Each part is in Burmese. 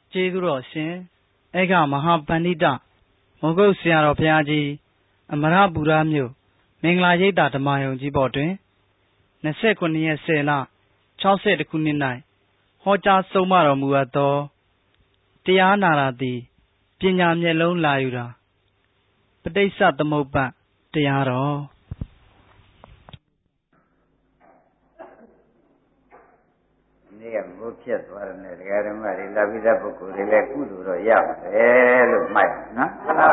ကျေးဇူးတော်ရှင်ဧကမဟာပန္တိတမောဂုတ်ဆရာတော်ဘုရားကြီးအမရပူရမြို့မင်္ဂလာရိပ်သာဓမ္မယုံကြီးပေါ်တွင်29 ရက်10 လ 62 ခုနှစ်၌ဟောကြားဆုံးမတော်မူအပ်သောတရားနာတာသည်ပညာမျက်လုံးလာယူတာပဋိစ္စသမုပ္ပါတရားတော်နေ့ကဘုဖြစ်သွားတယ်နဲ့တရားဓမ္မတွေလာပြီးတဲ့ပုဂ္ဂိုလ်တွေလည်းကုသိုလ်တော့ရပါတယ်လို့မှတ်နော်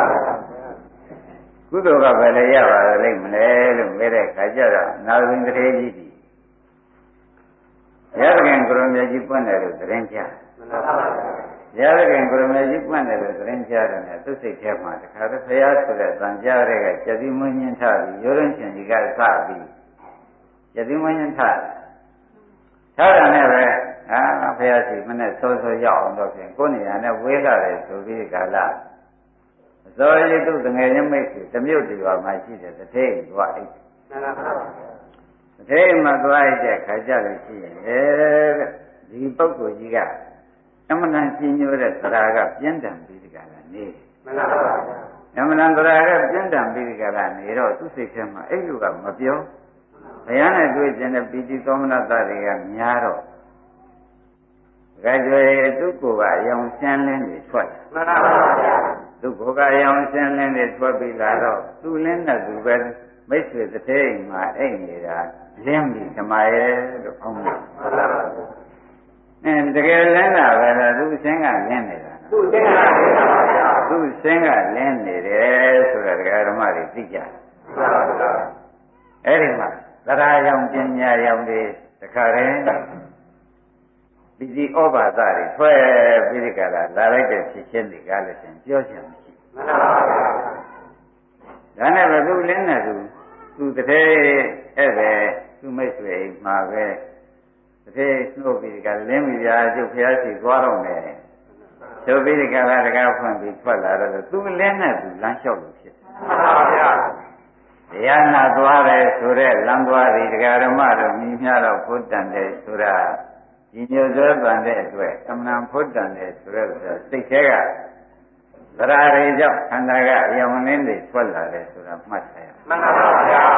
ကုသိုလ်ကပဲလည်းရပါလိမ့်မလဲလို့မဲတဲ့ခါကျတော့နာဝိန္ဒရေကြီးဒီရသခင်ကိုရမေကြီးပွင့်တယ်လို့သတင်းကြားရသခင်ကိုရမေကြီးပွင့်တယ်လို့သတင်းကြားတယ်နဲ့သူစိတ်ထဲမှာတခါတည်းဖရာဆိုတဲ့တန်ကြားတဲ့ကကျတိမွင်းညင်းထပြီးရိုးရင်းရှင်ကြီးကစပြီးကျတိမွင်းညင်းထထားတယ်နဲ့ပဲဖရာစီမနဲ့စောစောရောက်အောင်တော့ဖြင့်ကိုယ်နေရာနဲ့ဝေးလာတယ်ဆိုပြီးကာလဇောရိတုတငယ်ချင်းမိတ်ဆွေတမြို့တရွာမှာရှိတဲ့တထေးသွားအိတ်တထေးမှာသွားအိတ်တဲ့ခါကြလို့ရှိရင်ဒီပုဂ္ဂိုလ်ကြီးကအမှန်တန်ရှင်းညိုတဲ့သရာကပြင်းထန်ပြီးဒီကလာနေမှန်ပါပါအမှန်တန်သရာကပြင်းထန်ပြီးဒီကလာနေတော့သူ့စိတ်ထဲမှာအဲ့လိုကမပြောဘုရားနဲ့တွေ့ကျင်တဲ့ပီတိသောမနတတွေကများတော့ကြွယ်သူ့ကိုယ်ကအယောင်ရှင်းလင်းနေထွက်မှန်ပါပါသူ့ကိုယ်ကအယောင်ရှင်းလင်းနေထွက်ပြီးလာတော့သူ့လင်းတဲ့သူပဲမိတ်ဆွေတစ်ထည့်မှာအိတ်နေတာလင်းပြီးဓမ္မရဲ့လို့အောင်းတယ်မှန်ပါပါတကယ်လင်းတာပဲလားသူ့ရှင်းကလင်းနေတာသူ့ရှင်းကလင်းပါဗျာသူ့ရှင်းကလင်းနေတယ်ဆိုတော့တရားဓမ္မတွေသိကြတယ်မှန်ပါပါအဲ့ဒီမှာသရယောင်ပညာယောင်တွေတခါတည်းဒီဒီဩဘာသတွေထွက်ပြီးဒီကလာလာလိုက်တဲ့ဖြစ်ချင်းတွေကလည်းရှင်ပြောချင်မရှိမှန်ပါပါဒါနဲ့ပဲသူလင်းနေသူတည်းအဲ့ပဲသူမိတ်ဆွေမှာပဲတည်းနှုတ်ပြီးဒီကလင်းမိပြာကျုပ်ဖျားရှိသွားတော့မယ်ဆိုပြီးဒီကလာတကားဖွင့်ပြီးထွက်လာတော့သူလင်းနေသူလမ်းလျှောက်လို့ဖြစ်မှန်ပါဗျာတရားနာသွားတယ်ဆိုတဲ့လမ်းသွားပြီးတရားဓမ္မတို့မြင်များတော့ဘုဒ္ဓံတဲ့ဆိုတာဒီညိုစောတန်တဲ့အတွက်အမှန်ဘုဒ္ဓံတဲ့ဆိုတဲ့စိတ်ထဲကသရာတွေကြောင့်ခန္ဓာကအယံလင်းတွေထွက်လာတယ်ဆိုတာမှတ်ထားရမှန်ပါဗျာ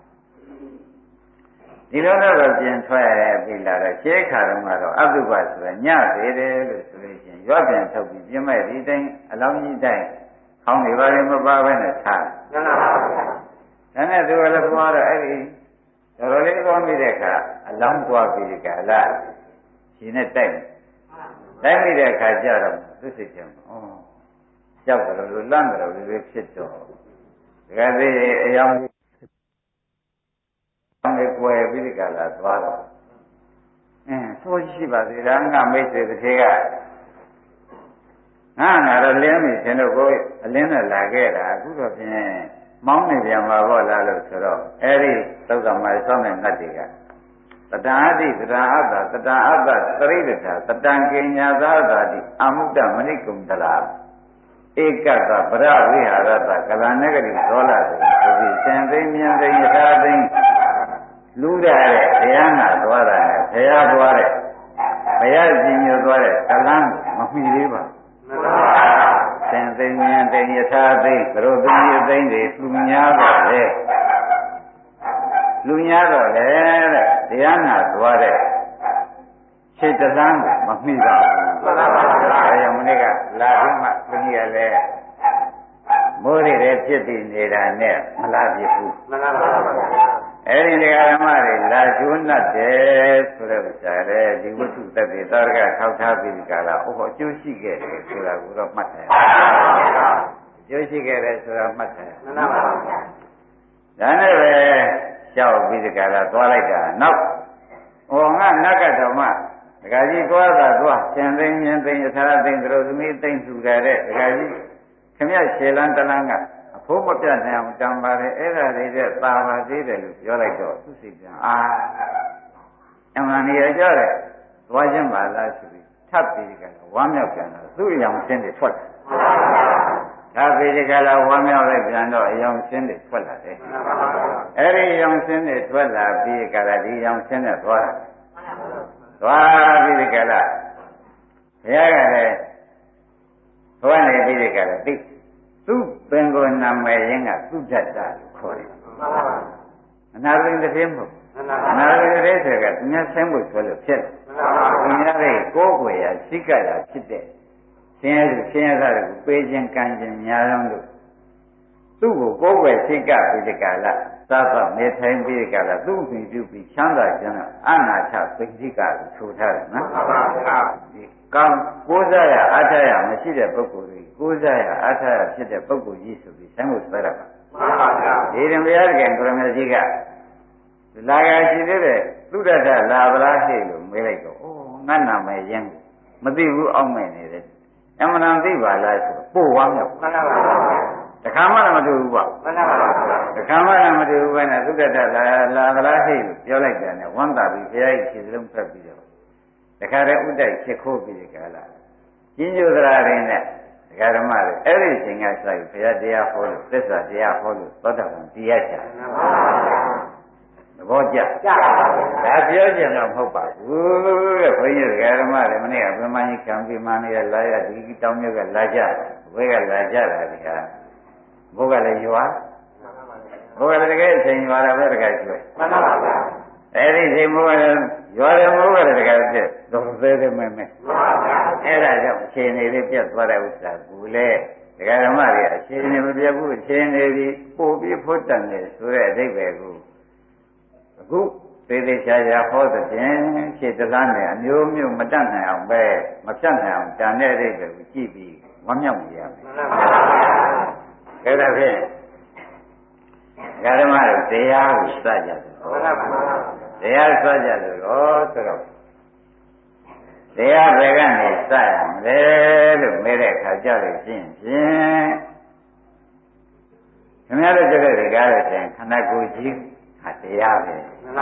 ဒီလိုတော့ပြင်ထွက်ရပြီလာတော့ရှေးခါတုန်းကတော့အတုပဆိုတာညသေးတယ်လို့ဆိုလို့ရှိရင်ရွပြန်ထုတ်ပြီးပြင်းမဲ့ဒီတိုင်းအလောင်းကြီးတိုင်းခေါင်းတွေပါရင်မပါဘဲနဲ့ထားမှန်ပါဗျာဒါနဲ့သူကလည်းသွားတော့အဲ့ဒီတော်တော်လေးသွားမိတဲ့အခါအလောင်းသွားပြီးဒီကလာရှင်နဲ့တိုက်မိတဲ့အခါကျတော့သူစိတ်ထဲမှာကြောက်တယ်လို့လန့်တယ်လို့လည်းဖြစ်တော့ဒီကသေးအယောင်လေးကွယ်ပြီးဒီကလာသွားတော့ဆိုရှိပါသေးတယ်ငါမိတ်ဆွေတစ်ခေကငါတော့လင်းပြီရှင်တို့ကိုအလင်းနဲ့လာခဲ့တာအခုတော့ဖြင့်မောင်းနေပြန်ပါဘောလားလို့ဆိုတော့အဲ့ဒီသုက္ကမဆောင်းတဲ့ငတ်တွေကတတံအတိတတံအတ္တတတံအတ္တသရိတ္ထာတတံကိညာသာသာတိအမုဒ္ဒမဏိကုံတလာဧကတဗရဝိဟာရတကလနဂတိသောလာဆိုပြီးစံသိဉ္ဉံသိယထာသိလူရတဲ့တရားနာသွားတာနဲ့ဘုရားသွားတဲ့ဘုရားရှင်ညွှန်သွားတဲ့ကလန်းမမှီသေးပါဘူးစံသိဉ္ဉံသိယထာသိဘရောသိယသိတွေလူများတော့လေလူများတော့လေတဲ့တရားနာသွားတဲ့ခြေတလန်းမမှီပါဘူးမှန်ပါပါဘုရားအဲမနေ့ကလာပြီးမှဘုန်းကြီးကလည်းမိုးတွေဖြစ်ပြီးနေတာနဲ့မလာပြဘူးမှန်ပါပါအဲ့ဒီတရားဓမ္မတွေလာကျွန်းတ်တယ်ဆိုတဲ့ဥစ္စာလေဒီဝတ္ထုသက်တွေသာရကထောက်ထားပြီးဒီကလာအကျိုးရှိခဲ့တယ်ဆိုတာကိုတော့မှတ်တယ်အကျိုးရှိခဲ့တယ်ဆိုတာမှတ်တယ်မှန်ပါပါဒါနဲ့ပဲကြောက်ပြီးဒီကလာသွားလိုက်တာနောက်ငါနတ်ကတော်မှဒကာကြီးသွားတာသွားရှင်သိဉ္ဉံသိယထာသိသရောသမီးသိမ့်ထူကြတဲ့ဒကာကြီးခမရရှေလန်းတလန်းကအဖိုးမပြတ်နိုင်အောင်တံပါတယ်အဲ့ဒါတွေတဲ့သာပါသေးတယ်လို့ပြောလိုက်တော့သူစိတ်ပြန်အမှန်နေရကြတယ်သွားခြင်းပါလားဆိုပြီးထပ်ပြီးကဝမ်းမြောက်ပြန်တော့သူ့အယောင်ရှင်းတွေထွက်လာထပ်ပြီးကလာဝမ်းမြောက်လိုက်ပြန်တော့အယောင်ရှင်းတွေထွက်လာတယ်အဲ့ဒီအယောင်ရှင်းတွေထွက်လာပြီးကလာဒီအယောင်ရှင်းနဲ့သွားပြီးကလာဘုရားကလည်းဘဝနေပြီးတဲ့ကလည်းသိသူ့ပင်ကိုနာမည်ရင်းကသုဒ္ဓတ္တလို့ခေါ်တယ်အနာရင်းတစ်ပြင်းမဟုတ်အနာရင်းတစ်ဆိုကသူများဆင်းဖို့ဆိုလို့ဖြစ်တယ်သူများရဲ့ကိုယ်ကိုယ်ရာစိတ်ကရာဖြစ်တဲ့ဆင်းရဲသားတွေကိုပေးခြင်းကမ်းခြင်းများလုံးလို့သူ့ကိုကိုယ်ွယ်စိတ်ကပြီးဒီကလာသတ်တော့နေထိုင်ပြီးဒီကလာသူ့အမိပြုပြီးချမ်းသာခြင်းနဲ့အနာချပိဋိကလို့ဆိုထားတယ်နော်ဒီကောင်းကိုးစားရအားထားရမရှိတဲ့ပုဂ္ဂိုလ်တွေကိုးစားရအားထားရဖြစ်တဲ့ပုဂ္ဂိုလ်ကြီးဆိုပြီးဆံဖို့ဆွဲရပါဒီရင်ဘုရားတကယ်ကိုရမကြီးကလာကရှိသေးတဲ့သုဒ္ဓတလာဗလားဟိလို့မေးလိုက်တော့ငါနာမည်ရင်းမသိဘူးအောက်မဲ့နေတယ်အမှန်တန်သိပါလားဆိုပို့ဝမ်းမြောက်တခါမှလည်းမတွေ့ဘူးပေါ့တခါမှလည်းမတွေ့ဘူးပဲနဲ့သုဒ္ဓတလာဗလားဟိလို့ပြောလိုက်တယ်နဲ့ဝမ်းသာပြီးဘုရားကြီးခြေစလုံးဖက်ပြီးတော့တခါတည်းဥဒ္တိုက်ဖြစ်ခိုးပြီးဒီကလာကျင်းကျိုးသရာရင်းနဲ့ဒကာဓမ္မတွေအဲ့ဒီအချိန်ကစပြီးဘုရားတရားဟောလို့သစ္စာတရားဟောလို့သောတာပန်တရားချသဘောကျဒါပြောကြတော့မဟုတ်ပါဘူးတဲ့ဘုန်းကြီးဒကာဓမ္မတွေမနေ့ကပြမကြီးခံပြီးမှနေလာရဒီတောင်းမြတ်ကလာကြဘယ်ကလာကြတာဒီဟာဘုကလည်းရွာဘုကလည်းတကယ်အချိန်ရွာတာပဲတကယ်ကျွဲမှန်ပါပါအဲ့ဒီချိန်ဘုကလည်းရွာတယ်ဘုကလည်းတကယ်ပြည့်တော့သေးသေးမဲမဲအဲ့ဒါကြောင့်အချိန်နေလေးပြတ်သွားတဲ့ဥစ္စာကူလေဒကာဓမ္မတွေအချိန်နေမပြတ်ဘူးအချိန်နေပြီးပို့ပြီးဖို့တန်တယ်ဆိုတဲ့အဓိပ္ပာယ်ကိုအခုသေးသေးချာချာဟောတဲ့ပြင်ခြေတလားနဲ့အမျိုးမျိုးမတတ်နိုင်အောင်ပဲမဖြတ်နိုင်အောင်တန်တဲ့အဓိပ္ပာယ်ကိုကြည့်ပြီးဝမ်းမြောက်နေရမယ်အဲ့ဒါဖြင့်ဒကာဓမ္မတွေတရားကိုစကြတယ်တရားစကြလို့တော့ဆိုတော့တရားဘယ်ကနေစရမလဲလို့မေးတဲ့အခါကြလို့ဖြင့်ခင်ဗျားတို့ကြတဲ့ဒီကားရဲ့ခန္ဓာကိုယ်ကြီးဟာတရားပဲ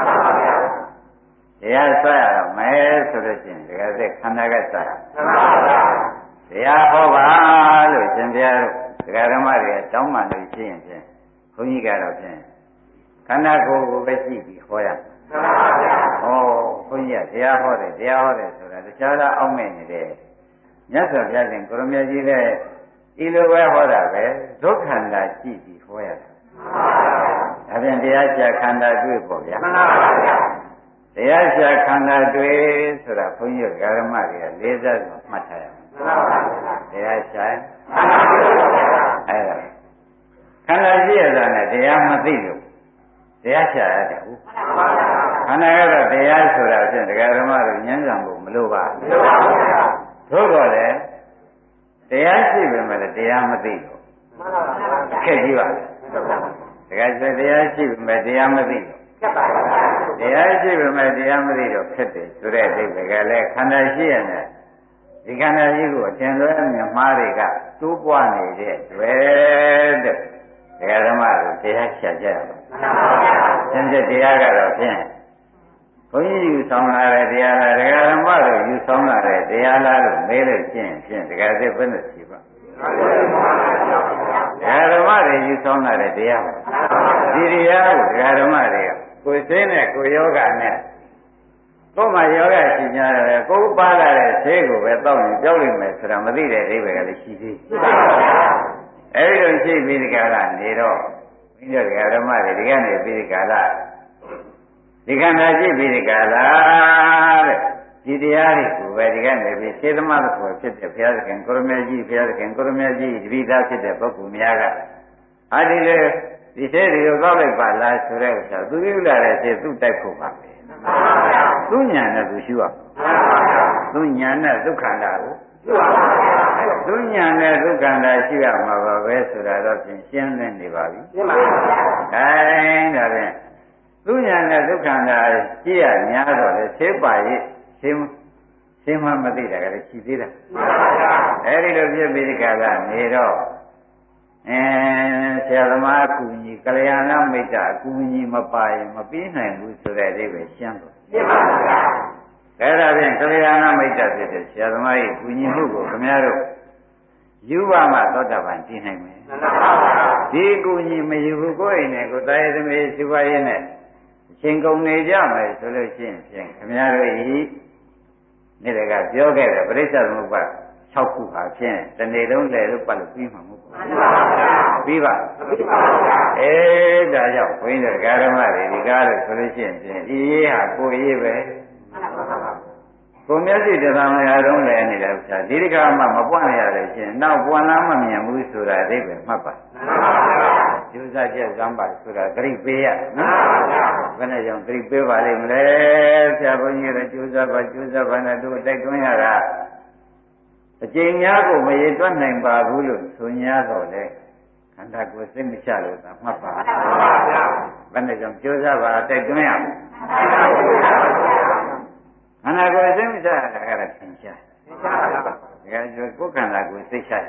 တရားစရတော့မယ်ဆိုလို့ရှိရင်ဒီကနေ့ခန္ဓာကစရတရားဟောပါလို့ရှင်ပြတို့ဒကာဓမ္မတွေတောင်းပန်လို့ရှိရင်ဖြင့်ဘုန်းကြီးကတော့ဖြင့်ခန္ဓာကိုယ်ကိုပဲကြည့်ပြီးဟောရမယ်။ဘုန်းကြီးကတရားဟောတယ်ဆိုတာတခြားလားအောက်မဲ့နေတယ်။မြတ်စွာဘုရားရှင်ကိုရမကြီးလည်းဒီလိုပဲဟောတာပဲဒုက္ခန္တာကြည့်ပြီးဟောရတာ။ဒါပြန်တရားချခန္ဓာတွေ့ပေါ့ဗျာ။တရားချခန္ဓာတွေ့ဆိုတာဘုန်းကြီးကဓမ္မတွေကလေးစားစွာမှတ်ထားရမယ်။တရားချအဲ့ဒါခန္ဓာရှိရတာနဲ့တရားမသိလို့တရားချရတယ်ဟုတ်ခန္ဓာကတော့တရားဆိုတာဖြင့်ဒကာဓမ္မတို့ဉာဏ်ဆောင်ဖို့မလိုပါဘူးသို့တော်လည်းတရားရှိပေမဲ့တရားမသိလို့ခက်ကြီးပါလေဒကာကျတရားရှိပေမဲ့တရားမသိလို့တရားရှိပေမဲ့တရားမသိတော့ခက်တယ်ဆိုတဲ့အဓိပ္ပာယ်ကလည်းခန္ဓာရှိရတဲ့ဒီခန္ဓာကြီးကိုအထင်လွဲမြမှားတွေကတိုးပွားနေတဲ့တွေ့တဲ့ဒကာဓမ္မတို့တရားချကြရပါသင်္ကြန်တရားကတော့ဖြင့်ဘုန်းကြီးယူဆောင်လာတဲ့တရားလားဒကာဓမ္မတို့ယူဆောင်လာတဲ့တရားလားလို့မေးလို့ဖြင့်ဒကာသစ်ဘယ်နဲ့ရှိပါဒကာဓမ္မတွေယူဆောင်လာတဲ့တရားပါဒီတရားကိုဒကာဓမ္မတွေကကိုယ်စိတ်နဲ့ကိုယ်ယောဂနဲ့ကိုယ်မှာယောဂရှိကြတယ်ကိုယ်ပါလာတဲ့ဆေးကိုပဲတောက်ရင်ကြောက်လိမ့်မယ်ဆိုတာမသိတဲ့အိဗေကလည်းရှိသေးအဲဒီလိုရှိပြီးဒီကရနေတော့မိတို့ဒကာဓမ္မတွေဒီကနေပြီးဒီကရဒီခန္ဓာရှိပြီးဒီကလာတဲ့ဒီတရားတွေကိုပဲဒီကနေပြီးစေသမသဘောဖြစ်တဲ့ဘုရားသခင်ကိုရမကြီးဘုရားသခင်ကိုရမကြီးတပိသားဖြစ်တဲ့ပုဂ္ဂိုလ်များကအာဒီလေဒီသေးတွေကိုကောက်လိုက်ပါလားဆိုတဲ့ဥစ္စာသူပြုလာတဲ့စေသူတိုက်ဖို့ပါပဲသူညာနဲ့သူရှိရသူညာနဲ့ဒုက္ခန္တာကိုသူညာနဲ့ဒုက္ခန္တာရှိရမှာပါပဲဆိုတာတော့ဖြင့်ရှင်းလင်းနေပါပြီရှင်းပါပါဒါဖြင့်သူညာနဲ့ဒုက္ခန္တာရှိရများတော့လေသေပါရဲ့ရှင်းမှမသိတာကလည်းရှိသေးတာအဲဒီလိုဖြစ်ပြီးဒီကလာနေတော့ဆရာသမားအကူကြီးကလျာဏမိတ်္တအကူကြီးမပါရင်မပြီးနိုင်ဘူးဆိုတဲ့အိဗယ်ရှင်းတော့ရှင်းပါဗျာအဲဒါဖြင့်ကလျာဏမိတ်္တဖြစ်တဲ့ဆရာသမားရဲ့ကူညီမှုကိုခင်ဗျားတို့ယူပါမှသောတာပန်ကြည့်နိုင်မယ်မှန်ပါပါဒီကူညီမယူဘူးကိုယ်အိမ်နဲ့ကိုယ်သားရဲ့သမီးရှိပါရဲ့နဲ့အချိန်ကုန်နေကြမယ်ဆိုလို့ရှိရင်ဖြင့်ခင်ဗျားတို့ဤနေ့တကပြောခဲ့တဲ့ပရိစ္ဆေသမုပ္ပါ 6ခုပါဖြင့်တနေ့လုံးလဲလို့ပတ်လို့ပြီးမှာမဟုတ်ဘူးပြီးပါဒါကြောင့်ဘုန်းကြီးတို့ဓမ္မတွေဒီကားလို့ဆိုလို့ရှိရင်ဒီရေးဟာကိုရေးပဲကိုမျက်စိတရားမရတော့လဲနေတဲ့ဥစ္စာဒီတခါမှမပွားရလို့ရှိရင်နောက်ပွားလားမမြင်ဘူးဆိုတာအိဗယ်မှတ်ပါကျိုးစားကြစမ်းပါဆိုတာဂရိပေးရနော်ဘယ်နဲ့ကြောင့်ဂရိပေးပါလိမ့်မလဲဆရာဘုန်းကြီးကကျိုးစားပါနဲ့တို့တိုက်တွန်းရတာအကျဉ်းများကိုမရေတွက်နိုင်ပါဘူးလို့ဆို냐တော့လေခန္ဓာကိုယ်စိတ်မချလို့သာမှတ်ပါဘယ်နဲ့ကြောင့်ကျိုးစားပါတိုက်တွန်းရခန္ဓာကိုယ်စိတ်မချတာကတော့သင်ရှားဒါကကျိုးကိုယ်ခန္ဓာကိုယ်စိတ်ချ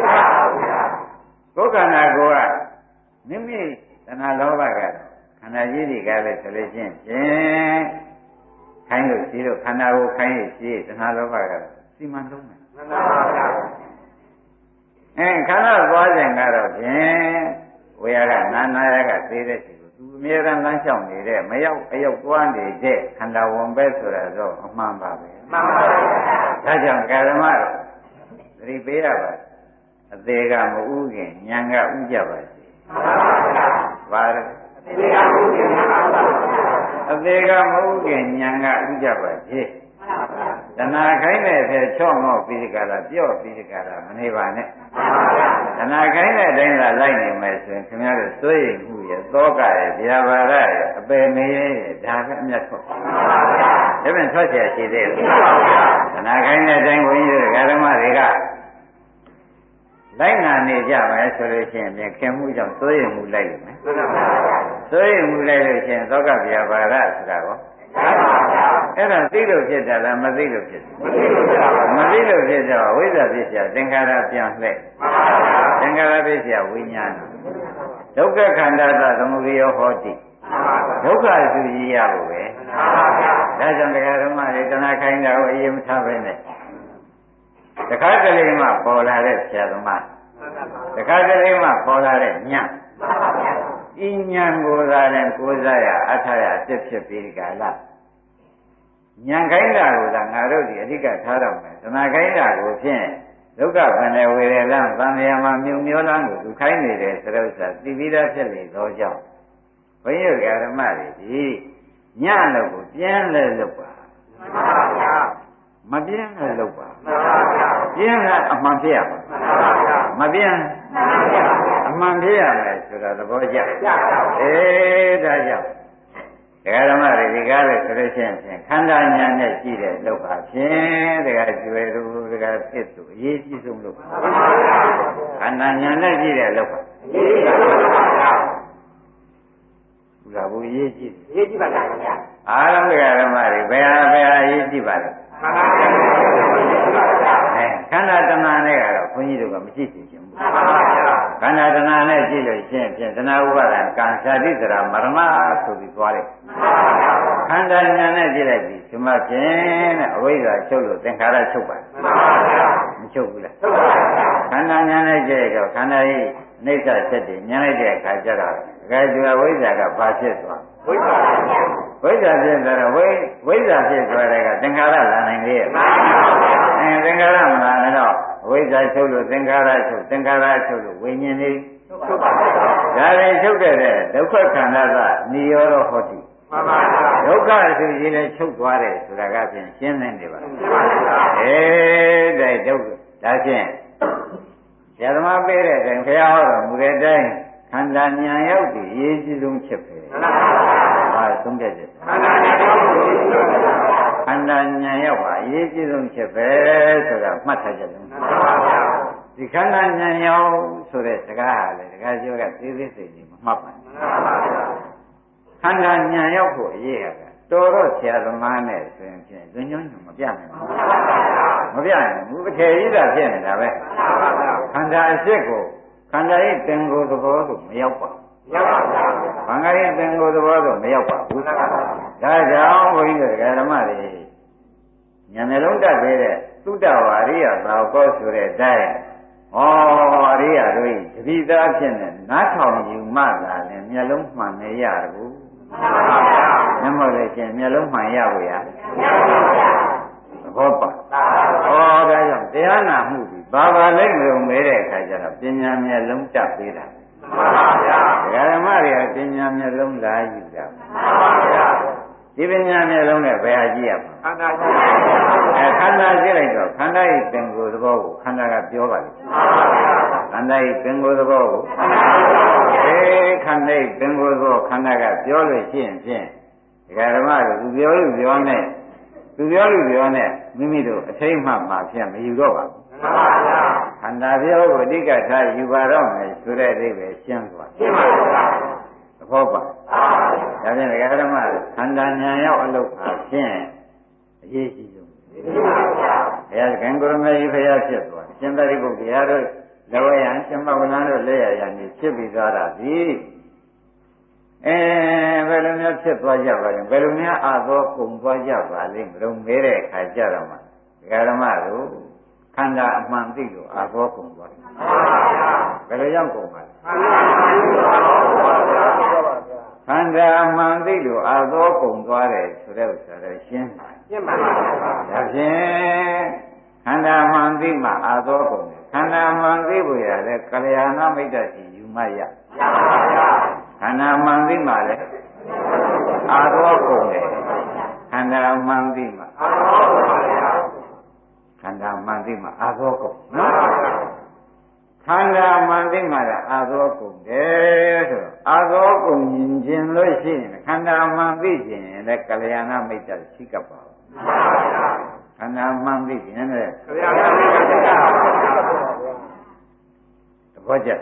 ကိုယ်ခန္ဓာကိုယ်ကမိမိတဏှာလောဘကခန္ဓာကြီးတွေကလည်းဆိုလို့ချင်းခိုင်းလို့ရှိလို့ခန္ဓာကိုခိုင်းရရှိတဏှာလောဘကစီမံလုံးမယ်ခန္ဓာသွားခြင်းကတော့ဖြင့်ဝေယကနာယကသေးတဲ့ရှိကိုသူအမြဲတမ်းလမ်းလျှောက်နေတဲ့မရောက်အရောက်သွားနေတဲ့ခန္ဓာဝင်ပဲဆိုတာတော့အမှန်ပါပဲမှန်ပါပါဒါကြောင့်ကာရမသတိပေးရပါအသေးကမဥခင်ဉာဏ်ကဥကြပါစေပါရအသေးကမဟုတ်ခင်ဉာဏ်ကဥကြပါစေတဏှာခိုင်းတဲ့ထဲချော့မော့ပြီးဒီကလာပြော့ပြီးဒီကလာမနေပါနဲ့တဏှာခိုင်းတဲ့အတိုင်းသာလိုက်နေမယ်ဆိုရင်ခင်ဗျားတို့စိုးရိမ်မှုရဲ့သောကရဲ့ဗျာပါဒရဲ့အပယ်မရဲ့ဒါပဲအမျက်ထွက်ဒါပြန်ထွက်เสียရှိသေးတယ်တဏှာခိုင်းတဲ့အတိုင်းဘုန်းကြီးတို့ဓမ္မတွေကလိုက်နာနေကြမယ်ဆိုလို့ရှိရင်ပြန်ခင်မှုကြောင့်စိုးရိမ်မှုလိုက်လိမ့်မယ်စိုးရိမ်မှုလိုက်လို့ရှိရင်သောကဗျာပါဒဆိုတာကောအဲ့ဒါသိလို့ဖြစ်တာလားမသိလို့ဖြစ်တယ်မသိလို့ဖြစ်တော့ဝိဇ္ဇာဖြစ်เสียသင်္ခါရပြန်လှည့်သင်္ခါရဖြစ်เสียဝိညာဏဒုက္ခခန္ဓာသသမုဒယဟောတိဒုက္ခစုကြီးရဖို့ပဲဒါကြောင့်တရားဓမ္မတွေတဏှာခိုင်းတာကိုအရင်မထားပဲနဲ့တခါကလေးမှပေါ်လာတဲ့ဆရာသမားတခါကလေးမှပေါ်လာတဲ့ညဤဉာဏ်ကိုယ်သာနဲ့ကိုယ်စားရအထာရအစ်ဖြစ်ပြီးဒီကလာဉာဏ်ခိုင်းတာကိုသာငါတို့ဒီအဓိကထားတော့မယ်သနာခိုင်းတာကိုဖြင့်ဒုက္ခဗန္ဓေဝေရလံသံဃာမှာမြုံမျောလန်းကိုသူခိုင်းနေတယ်ဆိုတော့ဥစ္စာသိပြီးသားဖြစ်လေသောကြောင့်ဘုန်းကြီးဓမ္မတွေဒီညလို့ကိုပြင်းလဲလို့ပါမပြင်းလဲလို့ပါပြင်းတာအမှန်ဖြစ်ရမှာမပြင်းအမှန်ဖြစ်ရမယ်ဆိုတာသဘောကျဒါကြောင့်တရားဓမ္မတွေဒီကားလို့ဆိုလို့ရှိရင်ခန္ဓာဉာဏ်နဲ့ကြည့်တဲ့လောက်ပါဖြင့်တရားကျွယ်သူတရားဖြစ်သူအရေးကြီးဆုံးလို့ခန္ဓာဉာဏ်နဲ့ကြည့်တဲ့လောက်ပါဘုရားဘုရေးကြည့်ပါလားအားလုံးတရားဓမ္မတွေဘယ်ဟာအရေးကြီးပါလဲခန္ဓာတဏှာနဲ့ကတော့ဘုန်းကြီးတို့ကမကြည့်ချင်ဘူးခန္ဓာတဏှာနဲ့ကြည့်လို့ရှိရင်ဖြင့်တဏှာဥပါဒံကံသာတိသရာမရမဆိုပြီးသွားတယ်ခန္ဓာဉာဏ်နဲ့ကြည့်လိုက်ပြီဒီမှာဖြင့်တဲ့အဝိဇ္ဇာချုပ်လို့သင်္ခါရချုပ်ပါတယ်မချုပ်ဘူးလားခန္ဓာဉာဏ်နဲ့ကြည့်တော့ခန္ဓာရဲ့အိဋ္ဌချက်တွေဉာဏ်လိုက်တဲ့အခါကျတော့ဒါကြွယ်ဝိဇ္ဇာကဘာဖြစ်သွားဝိဇ္ဇာဖြစ်သွားတော့ဝိဇ္ဇာဖြစ်သွားတဲ့ကသင်္ခါရလာနိုင်လေသင်္ခါရမလာတော့ဝိဇ္ဇာချုပ်လို့သင်္ခါရချုပ်သင်္ခါရချုပ်လို့ဝိညာဉ်လေးချုပ်ပါဘူးဒါလည်းချုပ်တဲ့ဒုက္ခခန္ဓာကနိရောဓဟောတိမှန်ပါဗျာဒုက္ခဆိုရင်လည်းချုပ်သွားတယ်ဆိုတာကဖြင့်ရှင်းနေတယ်ပါမှန်ပါဗျာတဲ့ဒုက္ခဒါဖြင့်ဆရာသမားပေးတဲ့အတိုင်းဘုရားဟောတော်မူတဲ့အတိုင်းခန္ဓာဉာဏ်ရောက်ပြီးအရေးကြီးဆုံးချက်ပဲမှန်ပါဗျာသုံးပြချက်ခန္ဓာဉာဏ်ရောက်ပါအရေးကြီးဆုံးချက်ပဲဆိုတာမှတ်ထားကြတယ်မှန်ပါဗျာဒီခန္ဓာဉာဏ်ရောက်ဆိုတဲ့စကားဟာလေတခါကျော်ကသေးသေးစိတ်ကြီးမမှတ်ပါဘူးမှန်ပါဗျာခန္ဓာဉာဏ်ရောက်ဖို့အရေးဟာတော်တော့ဆရာသမားနဲ့ဆိုရင်ဖြင့်လွန်ညွှန်းမပြနိုင်ဘူးမပြနိုင်ဘူးအထည်ကြီးတာဖြစ်နေတာပဲခန္ဓာအစ်စ်ကိုခန္ဓာရဲ့သင်္ကိုယ်သဘောသို့မရောက်ပါဘူးရောက်ပါဘူးခန္ဓာရဲ့သင်္ကိုယ်သဘောသို့မရောက်ပါဘူးဒါကြောင့်ဘုန်းကြီးတို့ဓမ္မတွေဉာဏ်နှလုံးတက်သေးတဲ့သုတ္တဝါရိယသာကောဆိုတဲ့အတိုင်းဩအရိယတို့တပိသားဖြစ်နေနားထောင်ယူမှသာလည်းမျက်လုံးမှန်နေရတယ်ဘူးမှန်ပါဗျာမျက်မှောက်လည်းချင်းမျက်လုံးမှန်ရဖို့ရသဘောပါဒါကြောင့်တရားနာမှုဒီဘာလိုက်မလို့မဲတဲ့အခါကျတော့ပညာမျက်လုံးတက်ပေးတာမှန်ပါဗျာဒကာဓမ္မတွေကပညာမျက်လုံးလာယူတာမှန်ပါဗျာဒီပညာမျက်လုံးနဲ့ဘယ်ဟာကြည့်ရမှာခန္ဓာကြည့်ခန္ဓာကြည့်လိုက်တော့ခန္ဓာရဲ့ပင်ကိုယ်သဘောကိုခန္ဓာကပြောပါလိမ့်မှန်ပါဗျာခန္ဓာရဲ့ပင်ကိုယ်သဘောကိုခန္ဓာခန္ဓာရဲ့ပင်ကိုယ်သဘောခန္ဓာကပြောလို့ရှိရင်ဖြင့်ဒကာဓမ္မတို့သူပြောလို့ပြောနဲ့သူပြောလို့ပြောနဲ့မိမိတို့အထိတ်မှမှာဖြင့်မယူတော့ပါဘူးမှန်ပါဗျာခန္ဓာပြောကိုအဓိကထားယူပါတော့မယ်ဆိုတဲ့အိဗယ်ရှင်းသွားရှင်းပါဗျာသဘောပါဒါဖြင့်ဒကာဓမ္မခန္ဓာဉာဏ်ရောက်အလုပ်ဟာဖြင့်အရေးကြီးဆုံးမှန်ပါဗျာဘုရားကံကိုရမေကြီးဘုရားဖြစ်သွားရှင်သာရိပုတ္တရာတို့လဝယံရှင်မဝလန်းတို့လက်ရရနေဖြစ်ပြီးသွားတာဒီဘယ်လိုများဖြစ်သွားကြပါလဲဘယ်လိုများအာသောကုန်သွားကြပါလိမ့်မလို့မဲတဲ့အခါကြတော့မှဒကာဓမ္မတို့ခန္ဓာအမှန်သိလို့အာသောကုန်သွားတယ်ဘယ်လိုရောက်ကုန်ပါလဲခန္ဓာအမှန်သိလို့အာသောကုန်သွားတယ်ဆိုတဲ့ဥစ္စာလည်းရှင်းပါရှင်းပါပါဒါဖြင့်ခန္ဓာမှန်သိမှအာသောကုန်တယ်ခန္ဓာမှန်သိဖို့ရတယ်ကလျာဏမိတ်တ္တိယူမရပါဗျာခန္ဓာမှန်သိမှလည်းအာသောကုန်တယ်ခန္ဓာမှန်သိမှအာသောကုန်ပါဗျာခန္ဓာမှန်သိမှအာသောကုန်နော်ခန္ဓာမှန်သိမှလည်းအာသောကုန်တယ်ဆိုတော့အာသောကုန်ခြင်းလို့ရှိရင်ခန္ဓာမှန်သိခြင်းလည်းကလျာဏမိတ်တ္တိရှိကပ်ပါဘူးခန္ဓာမှန်သိခြင်းလည်းကလျာဏမိတ်တ္တိရှိကပ်ပါဘူးသဘောကျ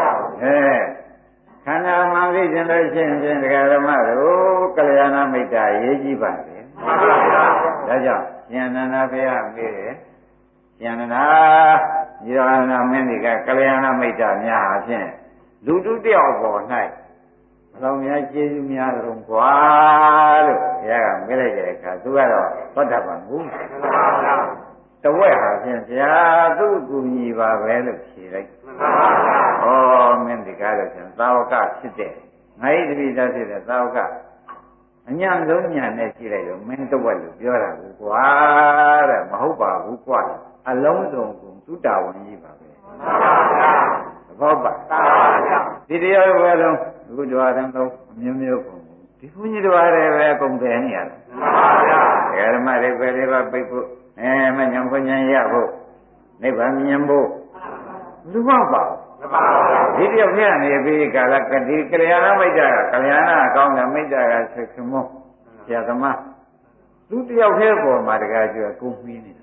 ခန္ဓာမှန်သိခြင်းလို့ရှိရင်ဒကာဓမ္မတို့ကလျာဏမိတ်တာရေးကြည့်ပါလေမှန်ပါဗျာဒါကြောင့်ဉာဏနာဘုရားမေးတယ်ဉာဏနာညီတော်နာမင်းတွေကကလျာဏမိတ်တာများအဖြစ်လူတုတယောက်ပေါ်၌ဘယ်လိုများကျေးဇူးများကြုံကွာလို့ဘုရားကမေးလိုက်တဲ့အခါသူကတော့သောတာပန်ဘူးမှန်ပါဗျာတဝက်ဟာဖြင့်ဘုရားသူ့ကူညီပါပဲလို့ဖြေလိုက်မှန်ပါဗျာဩမင်းဒီကားလို့ဖြင့်သာဝကဖြစ်တဲ့ငါ့ဤတပိသားဖြစ်တဲ့သာဝကအညံ့ဆုံးညာနဲ့ရှိလိုက်တော့မင်းတဝက်လို့ပြောတာကူကွာတဲ့မဟုတ်ပါဘူးကွာအလုံးစုံကုန်သူတာဝန်ကြီးပါပဲမှန်ပါဗျာသဘောပါပါဗျာဒီတရားဘယ်လုံးအခုတော်တယ်တော့အမျိုးမျိုးကုန်ဒီဘုန်းကြီးတော်ရဲပဲကုန်တယ်နေရတယ်မှန်ပါဗျာဓမ္မတွေပဲလေးပါပိတ်ဖို့မညံခွញ្ញံရဖို့နိဗ္ဗာန်မြင်ဖို့လူမပါဒီတယောက်ဖြစ်နေပြီးကာလကတိကလျာဏမိတ်တာကလျာဏအကောင်းတဲ့မိတ်တာကဆက်ခမောဆရာသမားလူတယောက်ထဲပေါ်မှာတကားကျွကုန်ပြီးနေတာ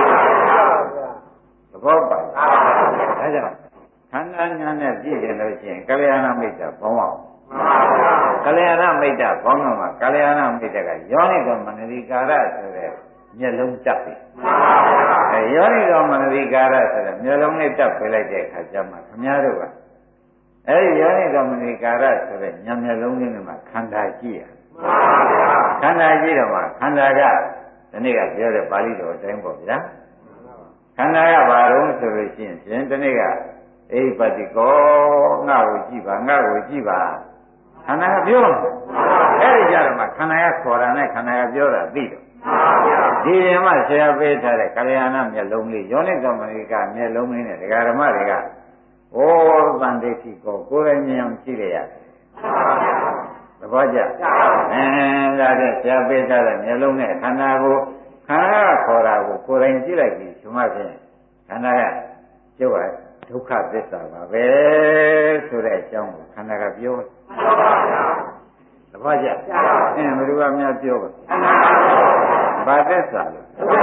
သဘောပါဒါကြောင့်ခန္ဓာညာနဲ့ပြည့်တယ်လို့ရှိရင်ကလျာဏမိတ်တာဘောင်းအောင်ကလျာဏမိတ်တာဘောင်းတော့မှာကလျာဏမိတ်တာကယောနိတော်မနတိကာရဆိုတဲ့မျက်လုံးတက်ပြီယောနိတော်မနတိကာရဆိုတဲ့မျက်လုံးနဲ့တက်ပေးလိုက်တဲ့အခါကျမှခမည်းတော်ကအဲဒီယောနိတော်မနတိကာရဆိုတဲ့ညမျက်လုံးလေးမှာခန္ဓာကြည့်ရခန္ဓာကြည့်တော့မှခန္ဓာကဒီနေ့ကပြောတဲ့ပါဠိတော်အတိုင်းပေါ့ဗျာခန္ဓာကဘာလို့ဆိုလို့ရှိရင်ဒီနေ့ကအိပတိကောငါ့ကိုကြည့်ပါငါ့ကိုကြည့်ပါခန္ဓာကပြောတယ်အဲဒီကြတော့မှခန္ဓာကခေါ်တာနဲ့ခန္ဓာကပြောတာသိတော့ဒီရင်မှဆရာပေးထားတဲ့ကလျာဏမျက်လုံးလေးယောနိသမဏိကမျက်လုံးလေးနဲ့ဒကာဓမ္မတွေကဩသံဒိဋ္ဌိကိုယ်တိုင်မြင်အောင်ကြည့်ရရတယ်သဘောကျဒါဖြင့်ဆရာပေးထားတဲ့မျက်လုံးနဲ့ခန္ဓာကိုခန္ဓာကခေါ်တာကိုကိုယ်တိုင်ကြည့်လိုက်ပြီးရှင်မဖြင့်ခန္ဓာကကျုပ်ကဒုက္ခသစ္စာပါပဲဆိုတဲ့အကြောင်းကိုခန္ဓာကပြောသဘောကျဘယ်သူကများပြောပါဘာသစ္စာလဲ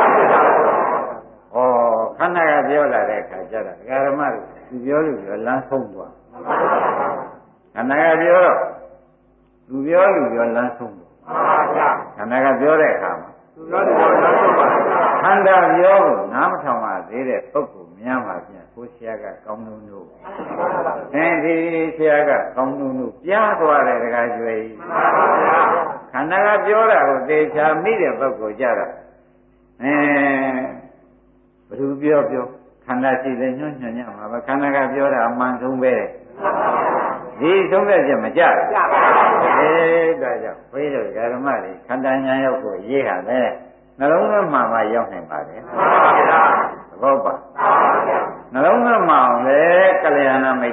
ခန္ဓာကပြောလာတဲ့အခါကျတော့ဒကာဓမ္မတို့သူပြောလို့ပြောလမ်းဆုံးသွားခန္ဓာကပြောတော့သူပြောလို့ပြောလမ်းဆုံးသွားခန္ဓာကပြောတဲ့အခါမှာသူပြောလို့ပြောလမ်းဆုံးပါခန္ဓာပြောကိုနားမထောင်ပါသေးတဲ့ပုဂ္ဂိုလ်များပါပြန်ကိုဆရာကကောင်းလို့ဒီဆရာကကောင်းလို့ပြားသွားတယ်တခါကျွေးခန္ဓာကပြောတာကိုသေချာမိတဲ့ပုဂ္ဂိုလ်ကြတော့ဘယ်သူပြောခန္ဓာရှိတယ်ညွှန်ညညမှာပဲခန္ဓာကပြောတာအမှန်ဆုံးပဲဒီဆုံးဖြတ်ချက်မကြဘူးဒါကြောင့်ဘုရားဓမ္မတွေခန္ဓာညာရောက်ကိုရေးဟာလေနှလုံးသွင်းမှရောက်နိုင်ပါတယ်သဘောပါ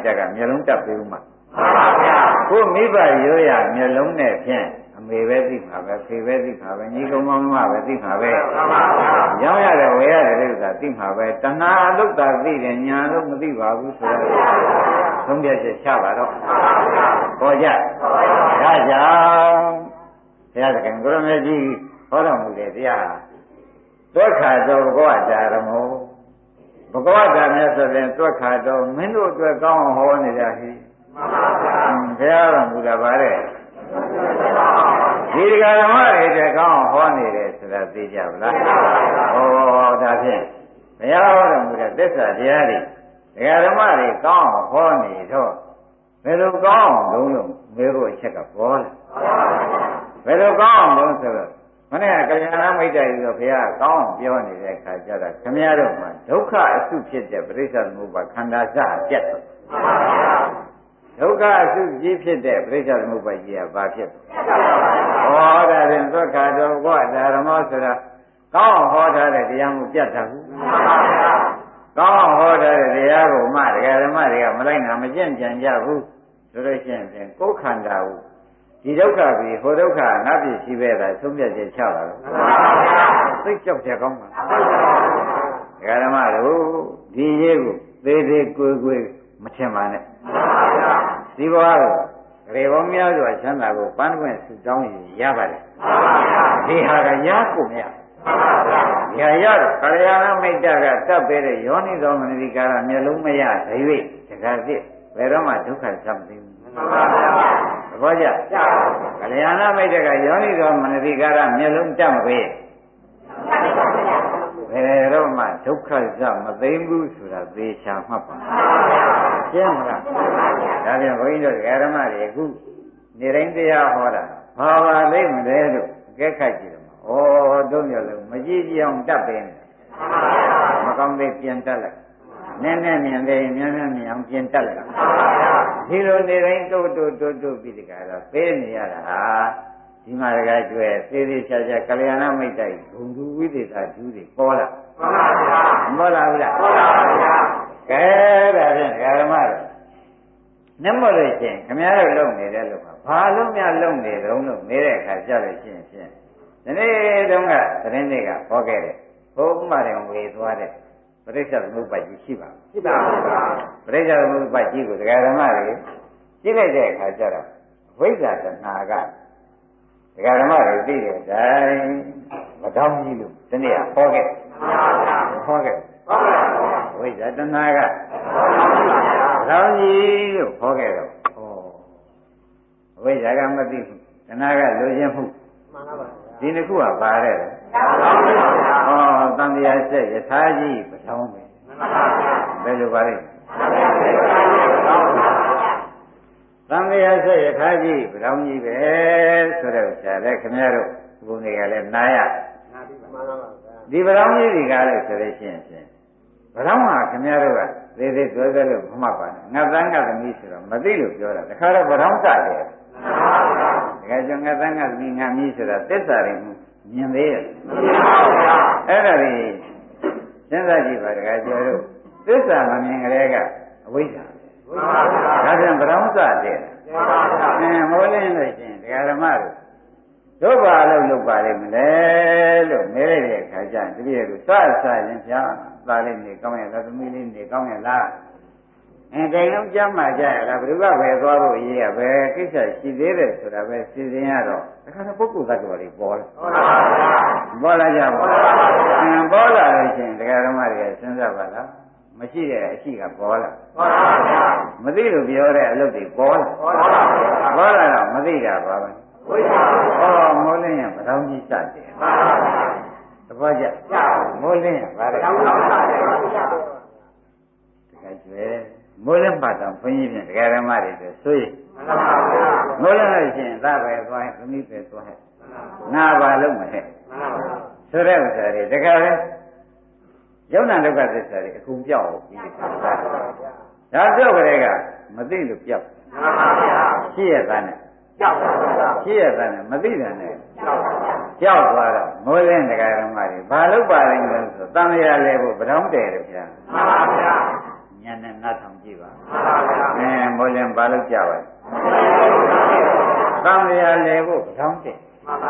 တကမျက်လုံးတက်ပြီးမှကိုမိဘရိုးရမျက်လုံးနဲ့ဖြင့်အမေပဲသိမှာပဲဖေပဲသိမှာပဲညီကောင်မောင်မပဲသိမှာပဲရောင်းရတယ်ဝယ်ရတယ်လို့သာသိမှာပဲတဏှာအလုတ်သာသိတယ်ညာလို့မသိပါဘူးဆိုတော့သုံးပြချက်ချပါတော့ပေါ်ကြဒါကြောင့်ဘုရားသခင်ကိုရမေကြီးဟောတော်မူတဲ့တရားတွက်ခါတော်ဘဂဝတာရမောဘဂဝတာမြတ်ဆိုရင်တွက်ခါတော်မင်းတို့အတွက်ကောင်းအောင်ဟောနေတာဟိဘုရားတော်မူတာပါတဲ့ဒီဓမ္မတွေအတွက်ကောင်းအောင်ဟောနေတယ်ဆိုတာသိကြပါလားဟောဒါဖြင့်ဘုရားဟောတော်မူတဲ့သစ္စာတရားတွေဓမ္မတွေကောင်းအောင်ဟောနေတော့ဘယ်လိုကောင်းအောင်လုံးလုံးမေးဖို့အချက်ကပေါ်လာဘယ်လိုကောင်းအောင်လုံးဆိုတော့မနေ့ကကလျာဏမိတ်တိုင်ပြီးတော့ဘုရားကောင်းအောင်ပြောနေတဲ့အခါကျတော့ခမည်းတော်မှာဒုက္ခအစုဖြစ်တဲ့ပရိစ္ဆေသမုပ္ပါခန္ဓာစပြတ်တယ်ဒုက္ခအစုကြီးဖြစ်တဲ့ပရိစ္ဆေသမုပ္ပါကြီးကဘာဖြစ်ဟောတာရင်သုခတော်ဘုရားဓမ္မဆိုတာကောင်းအောင်ဟောထားတဲ့တရားမှုပြတ်တာဘူးကောင်းအောင်ဟောထားတဲ့တရားကိုမှတရားဓမ္မတွေကမလိုက်နာမကျင့်ကြံကြဘူးဆိုလို့ရှိရင်ကိုယ်ခန္ဓာကိုဒီဒုက္ခပြီးဟိုဒုက္ခငါပြည့်ရှိပဲတာသုံးပြချက်ချပါတော့သိကြောက်ကြကောင်းပါတရားဓမ္မတို့ဒီရေးကိုသေးသေးကိုယ်မထင်ပါနဲ့ဒီဘဝကိုရေပေါင်းများစွာချမ်းသာကိုပန်းပွင့်ဆူတောင်းရပါတယ်ဒီဟာကရကိုမရရရတော့ကလျာဏမိတ်တကတတ်ပေးတဲ့ယောနိသောမနတိကာရမျက်လုံးမရဒိဝိတခါပြည့်ဘယ်တော့မှဒုက္ခသမသိဘူးသဘောကျကလျာဏမိတ်တကယောနိသောမနတိကာရမျက်လုံးတတ်မပေးဘယ်တော့မှဒုက္ခသမသိဘူးဆိုတာသေချာမှတ်ပါရှင်းမလားဒါပြန်ဘုန်းကြီးတို့ဓမ္မတွေအခုနေတိုင်းတရားဟောတာဘာပါလိမ့်မလဲလို့အကဲခတ်ကြည့်တယ်ဩတို့မျိုးလုံးမကြည့်ကြအောင်တတ်ပင်မကောင်းသေးပြန်တက်လိုက်နည်းနည်းမြင်သေးမြင်မြင်အောင်ပြန်တက်လိုက်ဒီလိုနေတိုင်းတိုးပြီးဒီကတော့ပေးနေရတာဟာဒီမှာတကယ်ကျွဲသေးသေးချာချာကလျာဏမိတ်တိုက်ဂုံသူဝိသေသဓုတွေပေါ်လာပေါ်လာဘူးလားပေါ်လာပါဗျာကဲဒါဖြင့်ဓမ္မတွေနမလို့ရှင်ခမည်းတော်လုံနေတဲ့လို့ဘာလုံးများလုံနေတုံးလို့နေတဲ့အခါကြလို့ရှိရင်ဒီနေ့တုန်းကသတင်းတွေကဟောခဲ့တယ်ဘုံမှတယ်ဝေသွားတဲ့ပရိစ္ဆေသမုပ္ပါကြီးရှိပါဘူးပါပရိစ္ဆေသမုပ္ပါကြီးကိုတရားဓမ္မတွေကြည့်လိုက်တဲ့အခါကျတော့ဝိဇ္ဇာတဏှာကတရားဓမ္မတွေသိတဲ့အတိုင်းမကောင်းကြီးလို့ဒီနေ့ဟောခဲ့ဟောခဲ့ဝိဇ္ဇာတဏှာကကောင်းကြီးလို့ဟောခဲ့တော့ဝိဇ္ဇာကမသိဘူးတဏှာကလိုချင်မှုမှန်ပါပါဒီနှစ်ခုကပါတဲ့ဩတန်တရားဆက်ယထာကြီးပထောင်းပဲဘယ်လိုပါလဲတန်တရားဆက်ယထာကြီးပထောင်းကြီးပဲဆိုတော့ဆရာလည်းခင်ဗျားတို့ဘုန်းတွေကလည်းနားရဒီပထောင်းကြီးတွေကလည်းဆိုလို့ရှိရင်ပထောင်းကခင်ဗျားတို့ကသေးသေးသွဲသွဲလို့မမှတ်ပါနဲ့ငါသားငါသမီးဆိုတော့မသိလို့ပြောတာတခါတော့ပထောင်းစတယ်တကယ်ကြောင့်ငါသားငါသမီးငါမီးဆိုတာသစ္စာတွေမြင်သေးရဲ့အဲ့ဒါတွေစဉ်းစားကြည့်ပါတကယ်ကျော်တို့သစ္စာမမြင်ကြတဲ့ကအဝိဇ္ဇာဒါပြန်ဗြဟ္မစတဲ့မိုးလင်းလို့ရှိရင်တရားဓမ္မတို့ဘာလို့လုပ်ပါလိမ့်မလဲလို့မဲလိုက်တဲ့အခါကျရင်တပည့်တို့စရင်ဖြာသားလေးနေကောင်းရဲ့လားသမီးလေးနေကောင်းရဲ့လားတိုင်လုံးကြမ်းမှကြရလားဘယ်သူကပဲသွားဖို့ရေးရပဲကိစ္စရှိသေးတယ်ဆိုတာပဲစီစဉ်ရတော့တခါတော့ပုဂ္ဂိုလ်သတ္တဝါတွေပေါ်လာပေါ်လာကြပါပေါ်လာလို့ရှိရင်တရားဓမ္မတွေစဉ်းစားပါလားမရှိတဲ့အရှိကပေါ်လာမသိလို့ပြောတဲ့အလုပ်တွေပေါ်လာတော့မသိတာပါပဲမိုးလင်းရမတော်ကြီးစတယ်သဘောကျမိုးလင်းရပါလေတကယ်ကျွဲမိုးလင်းပါတော့ဘုန်းကြီးပြင်တရားဓမ္မတွေဆိုရင်မိုးလင်းလို့ရှိရင်သားပဲသွားရင်သမီးပဲသွားဟဲ့ငါပါလို့မဟဲ့ဆိုတဲ့ဥစ္စာတွေတကယ်ပဲယုံနာဒုက္ခသစ္စာတွေအကုန်ပြောက်ပြီးဒါပြောက်ကြတဲ့ကမသိလို့ပြောက်ရှိရသားနဲ့ရှိရသားနဲ့မသိတယ်နဲ့ကြောက်သွားတော့မိုးလင်းတရားဓမ္မတွေဘာလို့ပါလဲလို့ဆိုတန်လျာလဲဖို့ဗြဟ္မတယ်လို့ဗျာမှန်ပါဗျာညနဲ့နားထောင်ကြည့်ပါမိုးလင်းဘာလို့ကြပါလဲသံဃာလေဖို့ကြောင်းတဲ့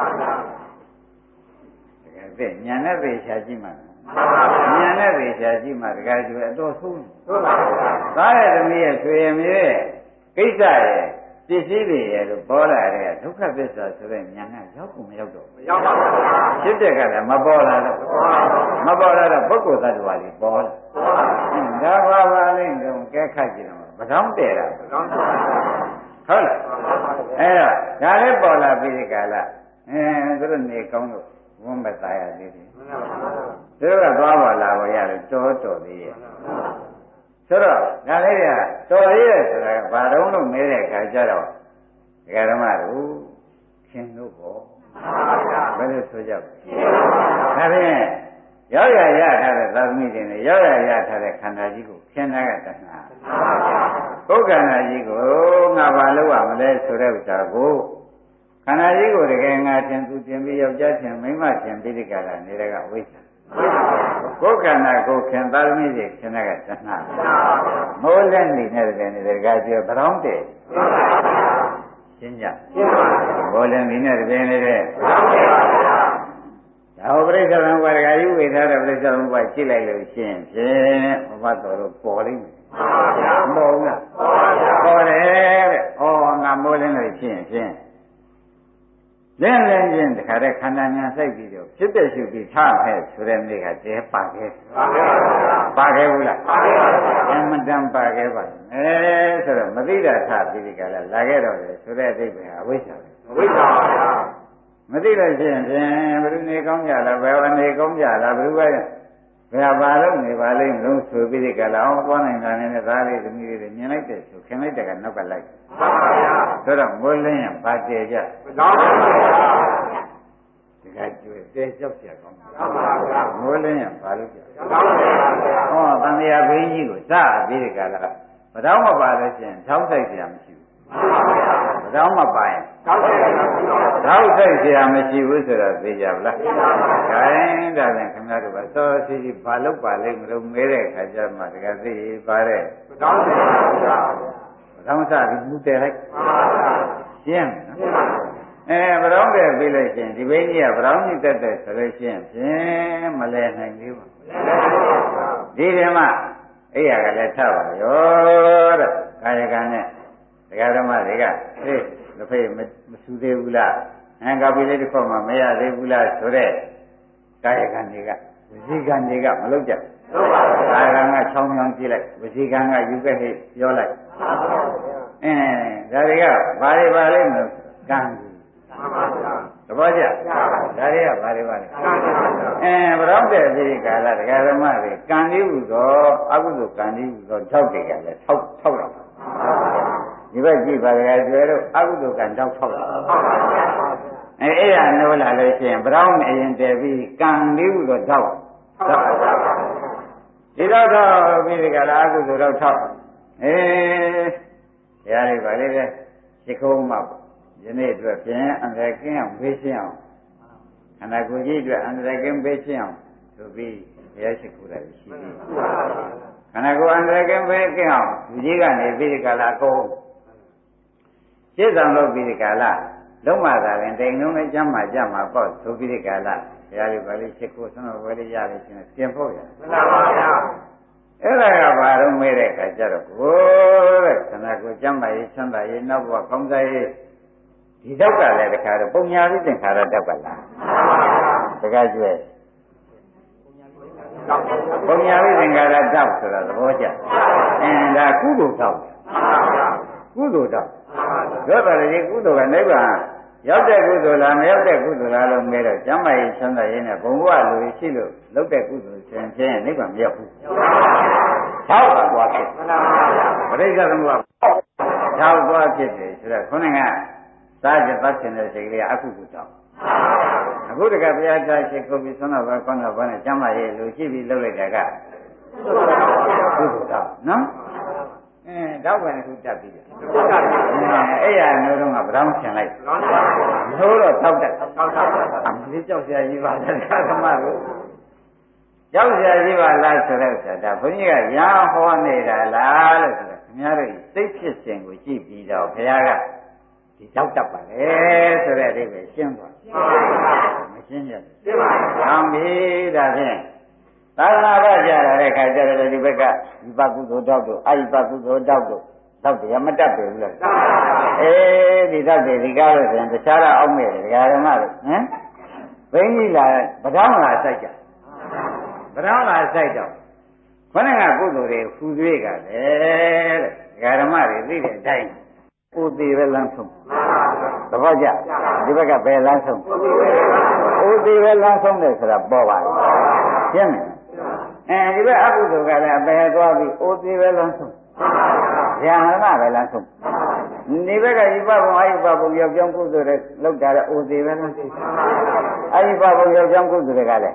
တကယ်သိညနဲ့သိချာကြည့်မှာညနဲ့သိချာကြည့်မှာတကယ်ကျွဲအတော်ဆုံးသားရဲ့သမီးရဲ့ဆွေရမြေရဲ့ကိစ္စရဲ့ပစ္စည်းတွေရဲ့လို့ပေါ်လာတဲ့ဒုက္ခသစ္စာဆိုတဲ့ညာနဲ့ရောက်ကိုမရောက်တော့ဘူးရောက်ပါဘူးဖြစ်တဲ့ကလည်းမပေါ်လာတော့မပေါ်လာတော့ပုဂ္ဂိုလ်သတ္တဝါတွေပေါ်လာဒါပါလိမ့်တော့ကဲခတ်ကြည့်တော့ဗတောင်းတဲ့တာဟုတ်လားအဲ့တော့ဒါလည်းပေါ်လာပြီးဒီကလာသူတို့နေကောင်းလို့ဝမ်းမသားရသေးတယ်သူတို့ကသွားပါလာပါရတယ်တော်သေးရဲ့ဆိုတော့ဒါလေးကတော်သေးရဲ့ဆိုတာကဘာတုံးလို့မဲတဲ့အခါကျတော့ဒကာဓမ္မတို့ခင်တို့ပေါ့ဘယ်လိုဆိုကြလဲဒါဖြင့်ရောက်ရထားတဲ့သာသမီတွေနဲ့ရောက်ရထားတဲ့ခန္ဓာကြီးကိုခင်တာကတဏှာကိုယ်ခန္ဓာကြီးကိုငါဘာလို့ရမလဲဆိုတဲ့ဥစ္စာကိုခန္ဓာကြီးကိုတကယ်ငါထင်သူတင်ပြီးယောက်ျားထင်မိန်းမထင်ပြီးဒီကလာနေတဲ့ကဝိဇ္ဇာကိုယ်ခန္ဓာကိုခင်သာသမီတွေခင်တာကတဏှာမိုးလက်နေတဲ့တကယ်နေတဲ့ကပြောဗရောင်းတဲ့ရှင်းကြမိုးလက်နေတဲ့တကယ်နေတဲ့ဒါဟောပြိဿံဘဝကယူဝေထားတဲ့ပြိဿံဘဝကြည့်လိုက်လို့ရှိရင်ဖြင့်ဘဝတော်တော့ပေါ်လိမ့်မယ်မပေါ်ဘူးလားပေါ်တယ်တဲ့ဩငါမိုးလင်းလို့ဖြစ်ရင်ဖြင့်လင်းချင်းတခါတည်းခန္ဓာညာစိုက်ပြီးတော့ဖြစ်တဲ့ရှုပြီးထားခဲ့ဆိုတဲ့နေ့ကတည်းပါခဲ့ပါခဲ့ဘူးလားအမှန်တန်ပါခဲ့ပါဆိုတော့မသိတာထားပြီးဒီကလာလာခဲ့တော့လေဆိုတဲ့အတိတ်ပဲအဝိဇ္ဇာပဲအဝိဇ္ဇာပါဗျာမသိလို့ရှိရင်ဖြင့်ဘယ်လိုနေကောင်းကြလားဘယ်လိုနေကောင်းကြလားဘယ်လိုပဲဘယ်ပါလို့နေပါလိမ့်မလို့ဆိုပြီးဒီကလာအောင်သွားနိုင်တာနဲ့သားလေးသမီးလေးတွေမြင်လိုက်တဲ့ဆိုခင်လိုက်တဲ့ကနောက်ကလိုက်ပါဗျာဆိုတော့မိုးလင်းရင်ဗာတည်ကြမကောင်းပါဘူးဒီကကျွေးတဲကြောက်ကြကောင်းပါဗျာမိုးလင်းရင်ဗာလို့ကြကောင်းပါဗျာဟောတန်မြာဘင်းကြီးကိုစပြီးဒီကလာမတော်မပါလို့ရှိရင်ထောက်ဆိုင်ကြမရှိဘူးမတော်မပါရင်ထောက်ဆိုင်ကြမရှိဘူးဆိုတော့သိကြဗလားခိုင်းဒါနဲ့ခင်ဗျားတို့ကစောစီစီဘာလို့ပါလိမ့်မလို့မဲတဲ့ခါကျမှတကယ်သိပါတဲ့မတော်ပါဘူးဗျာမတော်စပြီးမူတယ်လိုက်ရှင်းနော်ဗရောင်းတယ်ပြီးလို့ရှိရင်ဒီဘင်းကြီးကဗရောင်းကြီးတက်တယ်ဆိုလို့ရှိရင်ဖြင့်မလဲနိုင်သေးဘူးဒီထဲမှာအဲ့ရကလည်းထပါရောတဲ့ကာယကံနဲ့ဒကာဓမ္မတွေကဟေးလက်ဖေးမဆူသေးဘူးလားကပီလေးတစ်ခေါက်မှမရသေးဘူးလားဆိုတဲ့ကာယကံတွေကဝစီကံတွေကမလုပ်ကြဘူးကာယကံကချောင်းချောင်းကြည့်လိုက်ဝစီကံကယူခဲ့ဟိပြောလိုက်ဒါတွေကဘာတွေပါလိမ့်မလို့ကံသဘောကျဒါတွေကဘာတွေပါလဲဘရောင်းတဲ့ဒီကာလဒကာဓမ္မတွေကံလေးဟူသောအကုသိုလ်ကံလေးဟူသောထောက်တွေကလည်းထောက်တော့ဒီဘက်ကြည့်ပါလေကျွဲတို့အကုသိုလ်ကံတောက်ထောက်တာအဲ့ရနိုးလာလို့ရှိရင်ဘရောင်းအရင်တည်ပြီးကံလေးဟုတော့တောက်ဒီတော့ပြီးဒီကလာအကုသိုလ်တော့ထောက်တရားလေးပါလေပဲရှိခိုးမှယနေ့အတွက်ပြင်အန္တရာယ်ကင်းအောင်ဘေးရှင်းအောင်ခန္ဓာကိုယ်ကြီးအတွက်အန္တရာယ်ကင်းဘေးရှင်းအောင်ဆိုပြီးတရားရှိခိုးတာရှိပြီခန္ဓာကိုယ်အန္တရာယ်ကင်းဘေးကင်းအောင်ဒီကြီးကနေပြီးဒီကလာအကုန်ရှင်းဆောင်လုပ်ပြီးဒီကလာလုံးမသာရင်တိမ်လုံးနဲ့ကြမ်းမှကြမှာပေါ့ဆိုပြီးဒီကလာတရားလေးပါလေးရှိခိုးဆွမ်းတော်ဝယ်လေးရလို့ရှိရင်ပြင်ဖို့ရမှန်ပါဗျာအဲ့ဒါကဘာလို့မေးတဲ့အခါကျတော့ကိုယ်တဲ့ခန္ဓာကိုယ်ကြမ်းမှရေးချမ်းသာရေးနောက်ဘဝကောင်းစားရေးဒီတော့ကလည်းတခါတော့ပုံညာပြီးသင်္ခါရတော့ကလားတခါကျွဲပုံညာပြီးသင်္ခါရတော့ဆိုတာသဘောကျဒါကုသိုလ်တော့ကုသိုလ်တော့ပြောတယ်လေကုသိုလ်ကနိဗ္ဗာန်ရောက်တဲ့ကုသိုလ်လားမရောက်တဲ့ကုသိုလ်လားလို့မဲတော့ကျမ်းမာရေးချမ်းသာရေးနဲ့ဘုံဘဝလူရှိလို့လုပ်တဲ့ကုသိုလ်ချင်းနိဗ္ဗာန်မရောက်ဘူးထောက်သွားဖြစ်ပရိစ္ဆေသမုပ္ပါထောက်သွားဖြစ်တယ်ဆိုတော့ခေါင်းကစားကြပတ်ခြင်းတဲ့စိတ်ကလေးအကုသိုလ်တော့အခုတကဘုရားသားရှိခိုးပြီးဆွမ်းတော်ဘာခေါင်းတော်ဘာနဲ့ကျမ်းမာရေးလူရှိပြီးလုပ်လိုက်တာကကုသိုလ်တော့နော်တော့ဘယ်နှခုတက်ပြီးလဲအဲ့ရနိုးတော့ကဗရောင်းဆင်လိုက်နိုးတော့တောက်တက်အမလေးကြောက်စရာကြီးပါတဲ့ဓမ္မကိုကြောက်ကြကြီးပါလားဆိုတော့ဒါဘုန်းကြီးကရာဟောနေတာလားလို့ဆိုတော့ခင်ဗျားတို့စိတ်ဖြစ်စဉ်ကိုကြည့်ပြီးတော့ဘုရားကဒီကြောက်တတ်ပါလေဆိုတဲ့အဓိပ္ပာယ်ရှင်းသွားမရှင်းရဘူးရှင်းပါဘူး။ဟောင်းပြီဒါဖြင့်သာသနာ့ဘက်ကြလာတဲ့ခါကျတော့ဒီဘက်ကဒီပကုသိုလ်တောက်တို့အာယိပကုသိုလ်တောက်တို့တောက်တယ်မတတ်ဘူးလားဒီတောက်တယ်ဒီကားလို့ဆိုရင်တခြားတော့အောက်မဲ့တယ်ဒကာဓမ္မတို့ဟမ်ဘိန်းကြီးလာပဒေါင်းလာစိုက်ကြပဒေါင်းလာစိုက်တော့ခொနဲ့ကကုသိုလ်တွေဖူသွေးကလည်းတဲ့ဒကာဓမ္မတွေသိတဲ့အတိုင်းဥသေးပဲလမ်းဆုံးသဘောကျဒီဘက်ကဘယ်လမ်းဆုံးဥသေးပဲလမ်းဆုံးတယ်ဆိုတာပေါ်ပါလားရှင်းမယ်ဒီဘက်အကုသိုလ်ကလည်းအပယ်သွားပြီးဥသေးပဲလမ်းဆုံးဉာဏ်မပဲလမ်းဆုံးဒီဘက်ကဤပဘုံအာယုပဘုံရောက်ကြောင်းကုသိုလ်တွေလောက်တာလည်းဥသေးပဲလမ်းဆုံးအာယုပဘုံရောက်ကြောင်းကုသိုလ်တွေကလည်း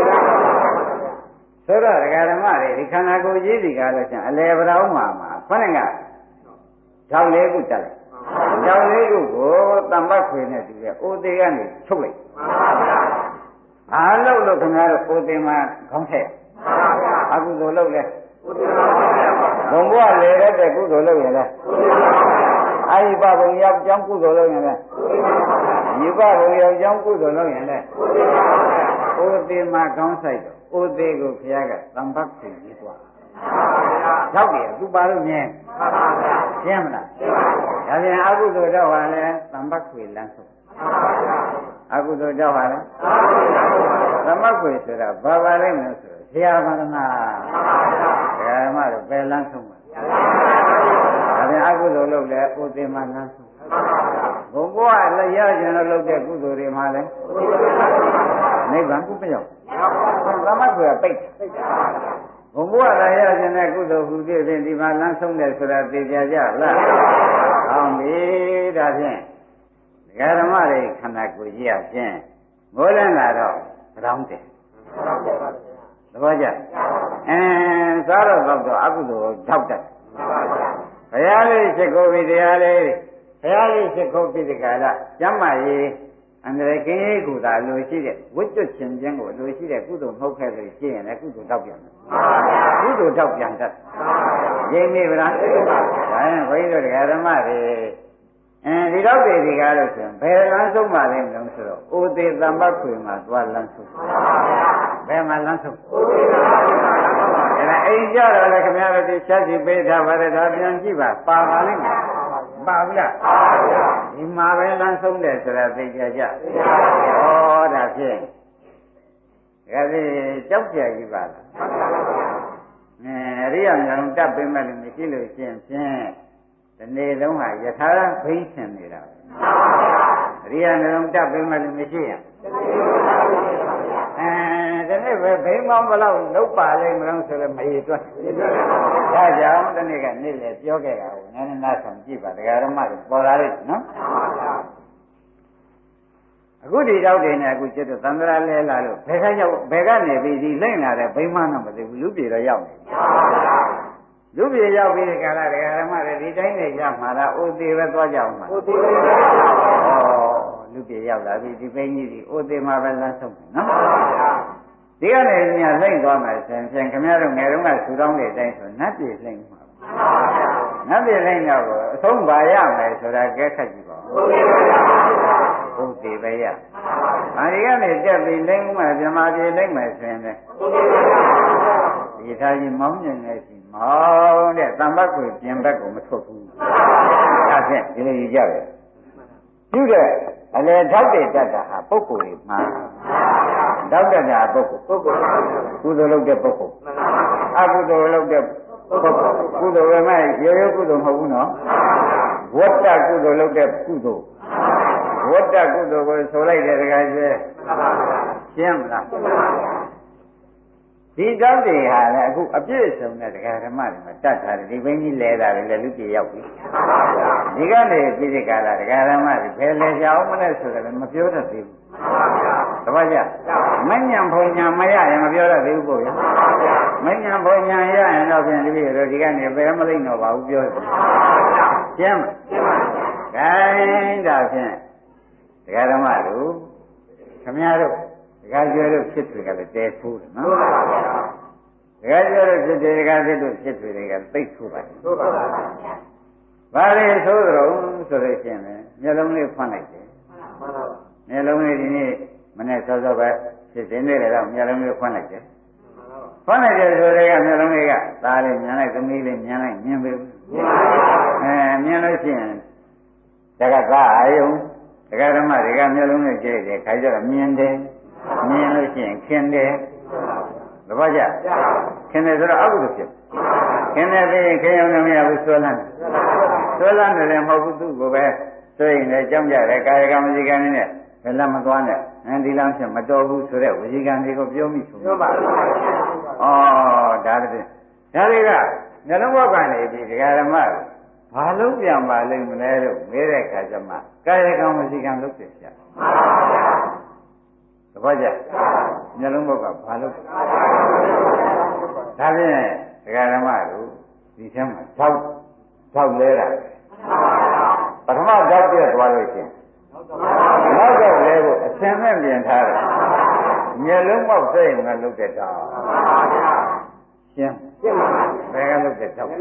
ဆိုတော့ဒကာဓမ္မတွေဒီခန္ဓာကိုယ်ကြီးစီကားလို့ကျန်အလေပရောင်းမှာခொနဲ့ကဓာတ်လေးခုတက်လိုက်ဓာတ်လေးခုကိုတမ္ပတ်ခွေနဲ့တူတဲ့အိုသေးကနေထုတ်လိုက်အားလို့ခင်ဗျားတို့အိုသေးမှာခေါင်းထည့်အကုသိုလ်လုပ်လဲဘုံဘွားလေတဲ့ကုသိုလ်လုပ်ရင်လဲအာယိပဘုံရောက်ကြောင်းကုသိုလ်လုပ်ရင်လဲဒီပဘုံရောက်ကြောင်းကုသိုလ်လုပ်ရင်လဲအိုသေးမှာခေါင်းဆိုင်တော့အိုသေးကိုခင်ဗျားကတမ္ပတ်ခွေကြီးသွားရောက်တယ်သူပါလို့မြင်ရှင်းမလားဒါပြန်အကုသိုလ်တော့ဟာလဲသံဘတ်ခွေလမ်းဆုံးအကုသိုလ်တော့ဟာလဲသံဘတ်ခွေဆိုတာဘာပါလဲမလို့ဆိုတော့ဆရာမရဏဓမ္မတို့ဘယ်လမ်းဆုံးမှာဒါပြန်အကုသိုလ်လုပ်လဲဥသေမလမ်းဆုံးဘုံဘဝလည်းရကျင်လို့လုပ်တဲ့ကုသိုလ်တွေမှာလဲနိဗ္ဗာန်ကိုမရောက်သံဘတ်ခွေကပိတ်ဘုံဘဝလည်းရကျင်တဲ့ကုသိုလ်ဟူဖြစ်ရင်ဒီမှာလမ်းဆုံးတယ်ဆိုတာသိကြကြလားဟောင်းပြီဒါဖြင့်ဒကာဓမ္မတွေခန္ဓာကိုယ်ကြီးအချင်းမိုးလန်းလာတော့တောင်းတယ်သဘောကျစားတော့အကုသိုလ်ထောက်တတ်ဘုရားလေးရှိခိုးပြီးတရားလေးဘုရားလေးရှိခိုးပြီးဒီကလာကျမ်းမာရေးအန္တရာယ်ကင်းရေးကိုသာလိုရှိတဲ့ဝိတ္တချင်းချင်းကိုလိုရှိတဲ့ကုသိုလ်နှုတ်ခဲ့လို့ရှိရင်လည်းကုသိုလ်တောက်ပြန်တယ်ကုသိုလ်တောက်ပြန်တတ်ရင်းနေဗလားဒါရင်ဘုန်းကြီးတို့ဓမ္မတွေဒီတော့ဒီကားလို့ဆိုရင်ဘယ်လမ်းဆုံးပါလဲမလို့ဆိုတော့ဥသေသမ္ပခွေမှာသွားလမ်းဆုံးဘယ်မှာလမ်းဆုံးအဲ့ဒါအိမ်ကြတော့လေခင်ဗျားတို့ဒီချက်စီပေးထားပါတယ်ဒါပြန်ကြည့်ပါပါလိမ့်မယ်ပါဘူးလားဒီမှာပဲလမ်းဆုံးတယ်ဆိုတာသိကြကြဩဒါဖြင့်ဒါဖြင့်ကြောက်ကြကြီးပါလားအရိယာမျိုးတတ်ပေးမဲ့လို့မရှိလို့ရှင်းဖြင့်ဒီနေ့လုံးဟာယထာဘိဆင်နေတာအရိယာမျိုးတတ်ပေးမဲ့လို့မရှိရင်ဒီနေ့ပဲဘိမောင်းဘလောက်လုတ်ပါလိမ့်မလို့ဆိုတော့မရတွက်ဒါကြောင့်ဒီနေ့ကနေ့လေပြောခဲ့တာကိုနည်းနည်းနားဆောင်ကြည့်ပါဒကာဓမ္မတွေပေါ်လာလိမ့်နော်အခုဒီတော့တင်နေအခုကျွတ်သံဃာလဲလာလို့ဘယ်ကရောက်ဘယ်ကနေပြီးဒီလိမ့်လာတဲ့ဘိမန်းတော့မသိဘူးလူပြေတော့ရောက်နေလူပြေရောက်ပြီးဒီကလာဒကာဓမ္မတွေဒီတိုင်းနေကြမှာလားအိုသေးပဲသွားကြအောင်မှာအိုသေးပဲလူပြေရောက်လာပြီဒီဘိန်းကြီးဒီအိုသေးမှာပဲလမ်းဆုံးနော်ဒီကနေ့ညလိမ့်သွားမယ်ဆိုရင်ခင်ဗျားတို့ငယ်တုန်းကဆူတောင်းတဲ့အတိုင်းဆိုနတ်ပြေလိမ့်မှာနတ်ပြေလိမ့်တော့အဆုံးပါရမယ်ဆိုတာကဲခတ်ကြည့်ပါဦးဟုတ်သေးပဲရဒီကနေတက်ပြီးလိမ့်မှပြမပြေလိမ့်မယ်ဆိုရင်လည်းဒီသားကြီးမောင်းမြင်နေစီမောင်းတဲ့တမ္ပတ်ကိုပြင်ဘက်ကိုမထွက်ဘူးဒါဖြင့်ဒီလိုကြည့်ကြပဲပြုတဲ့အလေထောက်တဲ့တတ်တာဟာပုဂ္ဂိုလ်တွေမှာတောက်တတ်တာပုဂ္ဂိုလ်ကုသိုလ်လုပ်တဲ့ပုဂ္ဂိုလ်အကုသိုလ်လုပ်တဲ့ပုဂ္ဂိုလ်ကုသိုလ်ပဲမဲ့ရေရိုးကုသိုလ်မဟုတ်ဘူးနော်ဝတ္တကုသိုလ်လုပ်တဲ့ကုသိုလ်ဝတ္တကုသိုလ်ကိုဆိုလိုက်တဲ့တခါကျရှင်းမလားဒီတောက်တွေဟာလည်းအခုအပြည့်စုံတဲ့ဒကာဓမ္မတွေမှာတတ်ထားတယ်ဒီဘင်းကြီးလဲတာလည်းလူပြေရောက်ပြီဒီကနေပြည်ဒီကာလဒကာဓမ္မတွေဘယ်လဲကြအောင်မလဲဆိုတော့မပြောတတ်သေးဘူးတပည့်ကြမဉ္ဇဉ်ဘုံညာမရရင်မပြောတတ်သေးဘူးပေါ့ဗျာမဉ္ဇဉ်ဘုံညာရရင်တော့ဖြင့်ဒီလိုဒီကနေဘယ်မလိမ့်တော့ပါဘူးပြောတယ်ရှင်းမလားခိုင်းဒါဖြင့်ဒကာဓမ္မတို့ခမည်းတော်ကယ်ကျော်တို့ဖြစ်တွေကလည်းတဲဆိုးတယ်နော်တကယ်ကျော်တို့ဖြစ်တယ်တကယ်ဖြစ်တို့ဖြစ်တွေကသိဆိုးပါတယ်ဆိုးပါပါဘာလဲဆိုတော့ဆိုလို့ရှိရင်မျက်လုံးလေးဖွင့်လိုက်တယ်မျက်လုံးလေးဒီနေ့မနေ့စောစောပဲဖြစ်နေတယ်တော့မျက်လုံးလေးဖွင့်လိုက်တယ်ဖွင့်လိုက်တယ်ဆိုတဲ့ကမျက်လုံးလေးကသားလေးမြင်လိုက်သမီးလေးမြင်လိုက်မြင်ပြီမြင်လို့ရှိရင်တကသားအယုံတကဓမ္မတွေကမျက်လုံးလေးကြည့်တယ်ခါကျတော့မြင်တယ်မြင်လို့ရှိရင်ခင်တယ်သဘောကျခင်တယ်ဆိုတော့အကုသိုလ်ဖြစ်ခင်တယ်ပြီးရင်ခင်ရုံနဲ့မရဘူးဆွဲလန်းတယ်လည်းမဟုတ်ဘူးသူ့ကိုပဲဆိုရင်လည်းကြောင်းကြတယ်ကာယကံဝစီကံနဲ့ဘယ်လမ်းမသွားနဲ့ဒီလမ်းဖြစ်မတော်ဘူးဆိုတဲ့ဝစီကံတွေကိုပြောမိဆိုပြောပါဩဒါတည်းဒါတွေကနှလုံးဘောက်ကနေပြီးဒကာဓမ္မဘာလုံးပြန်ပါလိမ့်မလဲလို့မေးတဲ့အခါကျမှကာယကံဝစီကံလုပ်ပြချင်သဘောကျနှလုံးဘောက်ကဘာလို့ဒါဖြင့်ဒကာဓမ္မတို့ဒီထဲမှာထောက်လဲတာပထမထောက်ပြသွားလို့ရှိရင်နောက်တော့လဲဖို့အစင်နဲ့ပြင်ထားတယ်မျက်လုံးပေါက်စိတ်ငါလုပ်တဲ့တောင်းရှင်းဘယ်ကလုပ်တဲ့တောင်း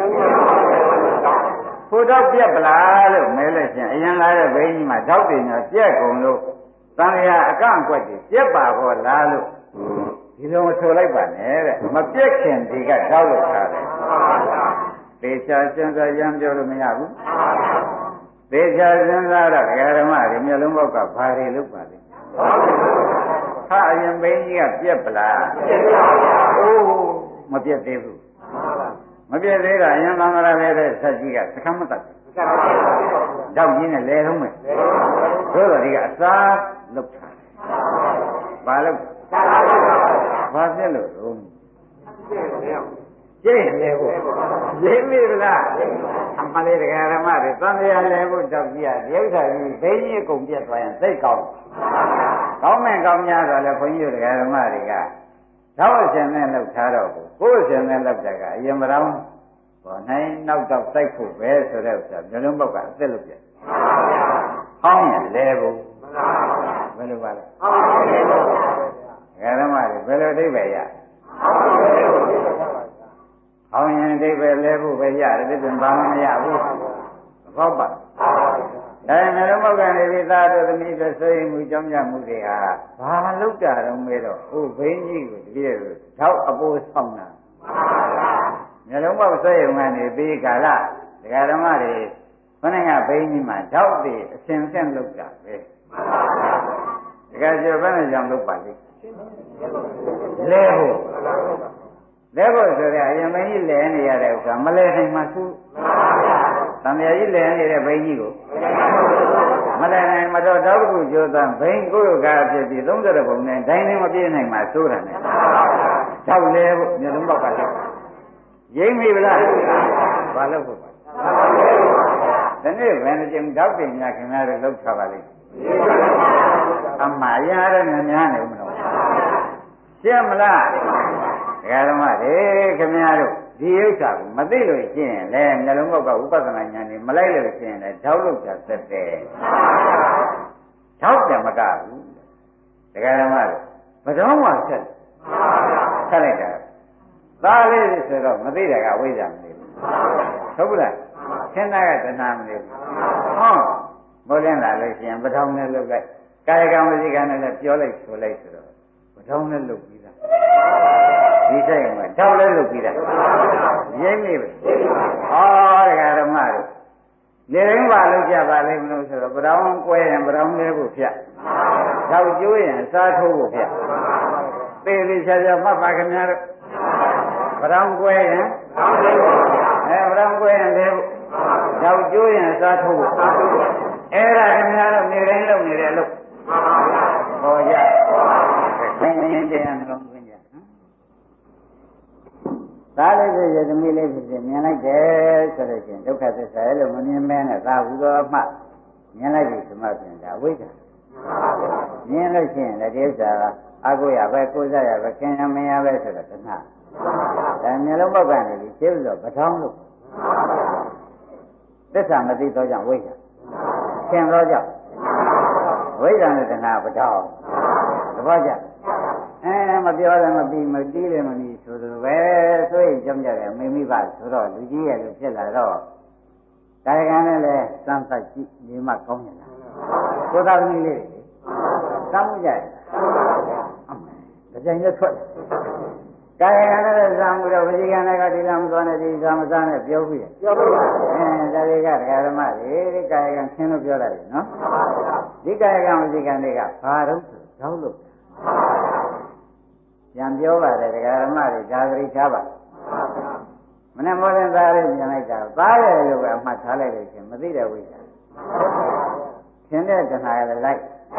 ဖို့တော့ပြက်ပလားလို့မဲလို့ရှိရင်အရင်လာတဲ့ဘိန်းကြီးမှာထောက်တင်တော့ပြက်ကုန်လို့သံဃာအကန့်အကွက်ကြီးပြက်ပါဘောလားလို့ဒီလိုမဆိုလိုက်ပါနဲ့တဲ့မပြက်ခင်ဒီကထောက်လို့ထားတယ်သေချာစဉ်းစားရမ်းပြောလို့မရဘူးသေချာစဉ်းစားတော့ဓမ္မတွေမျက်လုံးပေါက်ကဘာတွေလုပ်ပါလဲဟာအရင်ဘိန်းကြီးကပြက်ပလားအိုးမပြက်သေးဘူးမပြက်သေးတာအရင်သံဃာလည်းတဲ့ဆက်ကြီးကသခမတတ်တောက်ကြီးနဲ့လဲထုံးမယ်ဆိုတော့ဒီကအစားလုပ်တာဘာလုပ်ဘာပြက်လို့ကျိတ်လေဖို့ရင်းမိလားအမှန်လေးတရားဓမ္မတွေသံဃာလဲဖို့တောက်ကြီးရဒီဥစ္စာကြီးဘိန်းကြီးအကုန်ပြတ်သွားရင်သိကောင်းမယ်ကောင်းများတော့လေခွန်ကြီးတရားဓမ္မတွေကတော့အရှင်နဲ့လောက်ထားတော့ကိုယ်အရှင်နဲ့လောက်တာကအရင်မတော်ဘောနိုင်နောက်တော့စိုက်ဖို့ပဲဆိုတဲ့ဥစ္စာမျိုးလုံးပေါက်ကအသက်လုပ်ပြဟောင်းရင်လဲဖို့ဘယ်လိုပါလဲဟောင်းရင်လဲဖို့တရားဓမ္မတွေဘယ်လိုအဓိပ္ပာယ်ရဟောင်းရင်အဓိပ္ပာယ်လဲဖို့ပဲရတယ်ဒီပြင်ဘာမှမရဘူးဟုတ်ပါဒါနဲ့လုံးပေါက်ကနေပြီးသားတို့သမီးတို့ဆိုရင်မူကြောင်းကြမှုတွေဟာဘာလောက်ကြတော့မဲတော့ဟိုဘိန်းကြီးကိုတကယ်လို့ထောက်အပိုးဆောင်တာမျက်လုံးပေါက်ဆွဲရုံကနေပြီးကာလဒကာဓမ္မတွေခொနကဘိန်းကြီးမှာထောက်ပြီးအစဉ်ဆက်လောက်တာပဲဒကာကျော်ဘယ်နဲ့ကြောင့်လောက်ပါလိမ့်လဲဖို့ဆိုတဲ့အရင်ဘိန်းကြီးလဲနေရတဲ့ဥစ္စာမလဲနိုင်မှသူသံဃာကြီးလဲနေတဲ့ဘိန်းကြီးကိုမလဲနိုင်မတော့တောက်ခုကျိုးသံဘိန်းကိုယ်ကဖြစ်ပြီး30ပုံနဲ့ဒိုင်းနဲ့မပြည့်နိုင်မှသိုးတာနဲ့တောက်လဲဖို့မျိုးလုံးပေါက်ကလည်းရိမ့်မိဗလားဘာလို့ဖို့ပါဒီနေ့ဘယ်နှကြိမ်တောက်တင်များခင်ဗျားတို့လောက်ထားပါလိမ့်အမှားရတဲ့များနေဦးမလို့ရှင်းမလားဒကာဓမ္မတွေခင်ဗျားတို့ဒီဥစ္စာကိုမသိလို့ရှိရင်လည်းနှလုံးပေါက်ကဥပဒနာဉာဏ်နဲ့မလိုက်လို့ရှိရင်လည်းထောက်လို့ပြသက်တယ်ထောက်တယ်မကဘူးဒကာဓမ္မတွေဘယ်တော့မှဆက်လိုက်တာသားလေးဆိုတော့မသိတာကဝိဇ္ဇာမသိဘူးဟုတ်ဘူးလားသင်္သာကတဏှာမသိဘူးဟောမိုးလင်းလာလို့ရှိရင်ပထောင်နဲ့လုပ်လိုက်ကာယကံဝစီကံနဲ့လည်းပြောလိုက်ဆိုလိုက်ဆိုတော့ပထောင်နဲ့လုပ်ပြီးသားဒီစိတ်မှာထောက်လဲလုပ်ပြီးသားရင်းမိပဲဩဒကာဓမ္မတို့နေတိုင်းပါလို့ကြပါလိမ့်မလို့ဆိုတော့ပထောင်ကွဲရင်ပထောင်လဲဖို့ဖြတ်ထောက်ကျိုးရင်အစားထိုးဖို့ဖြတ်သေသေးချာချာမှတ်ပါခင်ဗျားတို့ပထောင်ကွဲရင်ပထောင်ကွဲရင်လဲဖို့ထောက်ကျိုးရင်အစားထိုးဖို့အဲ့ဒါခင်ဗျားတို့နေတိုင်းလုပ်နေတဲ့အလုပ်ဟောကြခင်းရင်တရားနှလုံးသွင်းကြသားလေးဖြစ်ရသမီးလေးဖြစ်မြင်လိုက်တယ်ဆိုလို့ရှိရင်ဒုက္ခသစ္စာရဲ့လို့မမြင်မဲနဲ့သာဘူးတော်မှမြင်လိုက်ပြီသမပြန်ဒါဝိဇ္ဇာမြင်လို့ရှိရင်လည်းဒီဥစ္စာကအကုရပဲကိုယ်စားရပဲခင်ရမရပဲဆိုတော့တဏှာဒါမျိုးလုံးပေါက်ကနေပြီးရှင်းလို့ပထောင်းလို့သစ္စာမသိတော့ကြောင့်ဝိဇ္ဇာခင်တော့ကြောင့်ဝိဇ္ဇာနဲ့တဏှာပထောင်းသဘောကျမပြောလည်းမပြီးမတီးလည်းမမီဆိုတော့ပဲဆိုရင်ကြောင့်ကြတယ်မိမိပါဆိုတော့လူကြီးရဲ့လို့ဖြစ်လာတော့ကာယကံနဲ့လည်းစမ်းသပ်ကြည့်ဒီမှာကောင်းရလားကိုယ်သားသမီးလေးတွေစမ်းမှုကြတယ်ကြိုင်နဲ့ထွက်ကာယကံနဲ့စမ်းမှုတော့ဝစီကံနဲ့ကဒီကံမသွားနဲ့ဒီကံမစားနဲ့ပြောပြီးပြောပါဒါတွေကတရားဓမ္မတွေဒီကာယကံရှင်းလို့ပြောတာလေနော်ဒီကာယကံဝစီကံတွေကဘာတော့ကြောက်လို့ပြန်ပြောပါတယ်တရားဓမ္မတွေဒါဂရိထားပါမနဲ့မောတဲ့သားလေးပြန်လိုက်တာသားရဲ့လို့ပဲအမှတ်ထားလိုက်လို့ရှင်မသိတဲ့ဝိဇ္ဇာသင်တဲ့တဏှာရလိုက်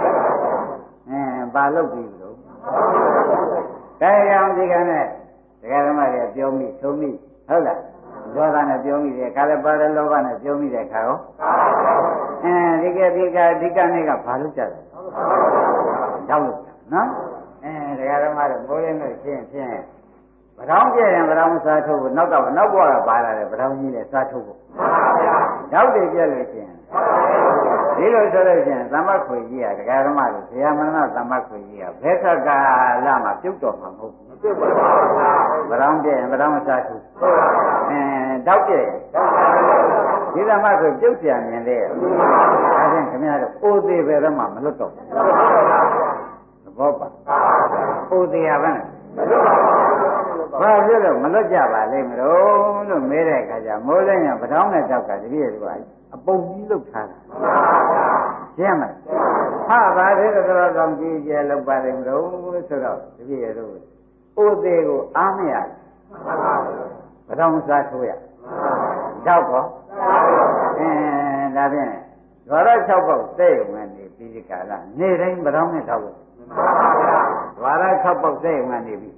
ဘာလုပ်ပြီးလို့ကာယကံဒီကံနဲ့တရားဓမ္မတွေပြောမိသုံးမိဟုတ်လားဒေါသနဲ့ပြောမိတယ်ခါလည်းပါတယ်လောဘနဲ့ပြောမိတဲ့ခါရောဒီကနေ့ကဘာလုပ်ကြလဲကြောက်လို့နော်တရားဓမ္မတွေမိုးရင်းလို့ရှင်းဖြင့်ဗရောင်းပြရင်ဗရောင်းစားထုတ်ဖို့နောက်ဘဝကပါလာတယ်ဗရောင်းကြီးနဲ့စားထုတ်ဖို့နောက်တည်ပြလို့ရှင်းဒီလိုဆိုလို့ရှင်းသမ္မခွေကြီးကတရားဓမ္မတွေဆရာမဏသမ္မခွေကြီးကဘယ်ခက်ကလာမှပြုတ်တော်မှာမဟုတ်ဘူးပြုတ်ပါဘူးဗရောင်းပြရင်ဗရောင်းစားထုတ်တောက်ပြရင်ဒီသမ္မခွေပြုတ်ပြန်မြင်လေဒါဖြင့်ခင်ဗျားတို့အိုသေးပဲတော့မှမလွတ်တော့ဘူးသဘောပါအိုသေးရပါနဲ့ဘာဖြစ်လို့မလွတ်ကြပါလိမ့်မလို့မေးတဲ့အခါကျမိုးလင်းရပထောင်းနဲ့တောက်ကတပည့်ကအပုံကြီးလုတ်ထားတာရှင်းမလားဟာဘာသေးတော့ကောင်းကြီးကျဲလုတ်ပါလိမ့်မလို့ဆိုတော့တပည့်ရတို့အိုသေးကိုအားမရပထောင်းစားထိုးရတောက်ကောဒါဖြင့်ဓဝရ6ပေါက်သိုံကနေပြီးဒီကာလနေတိုင်းပထောင်းနဲ့တောက်လို့ဓဝရ6ပေါက်သိုံကနေပြီး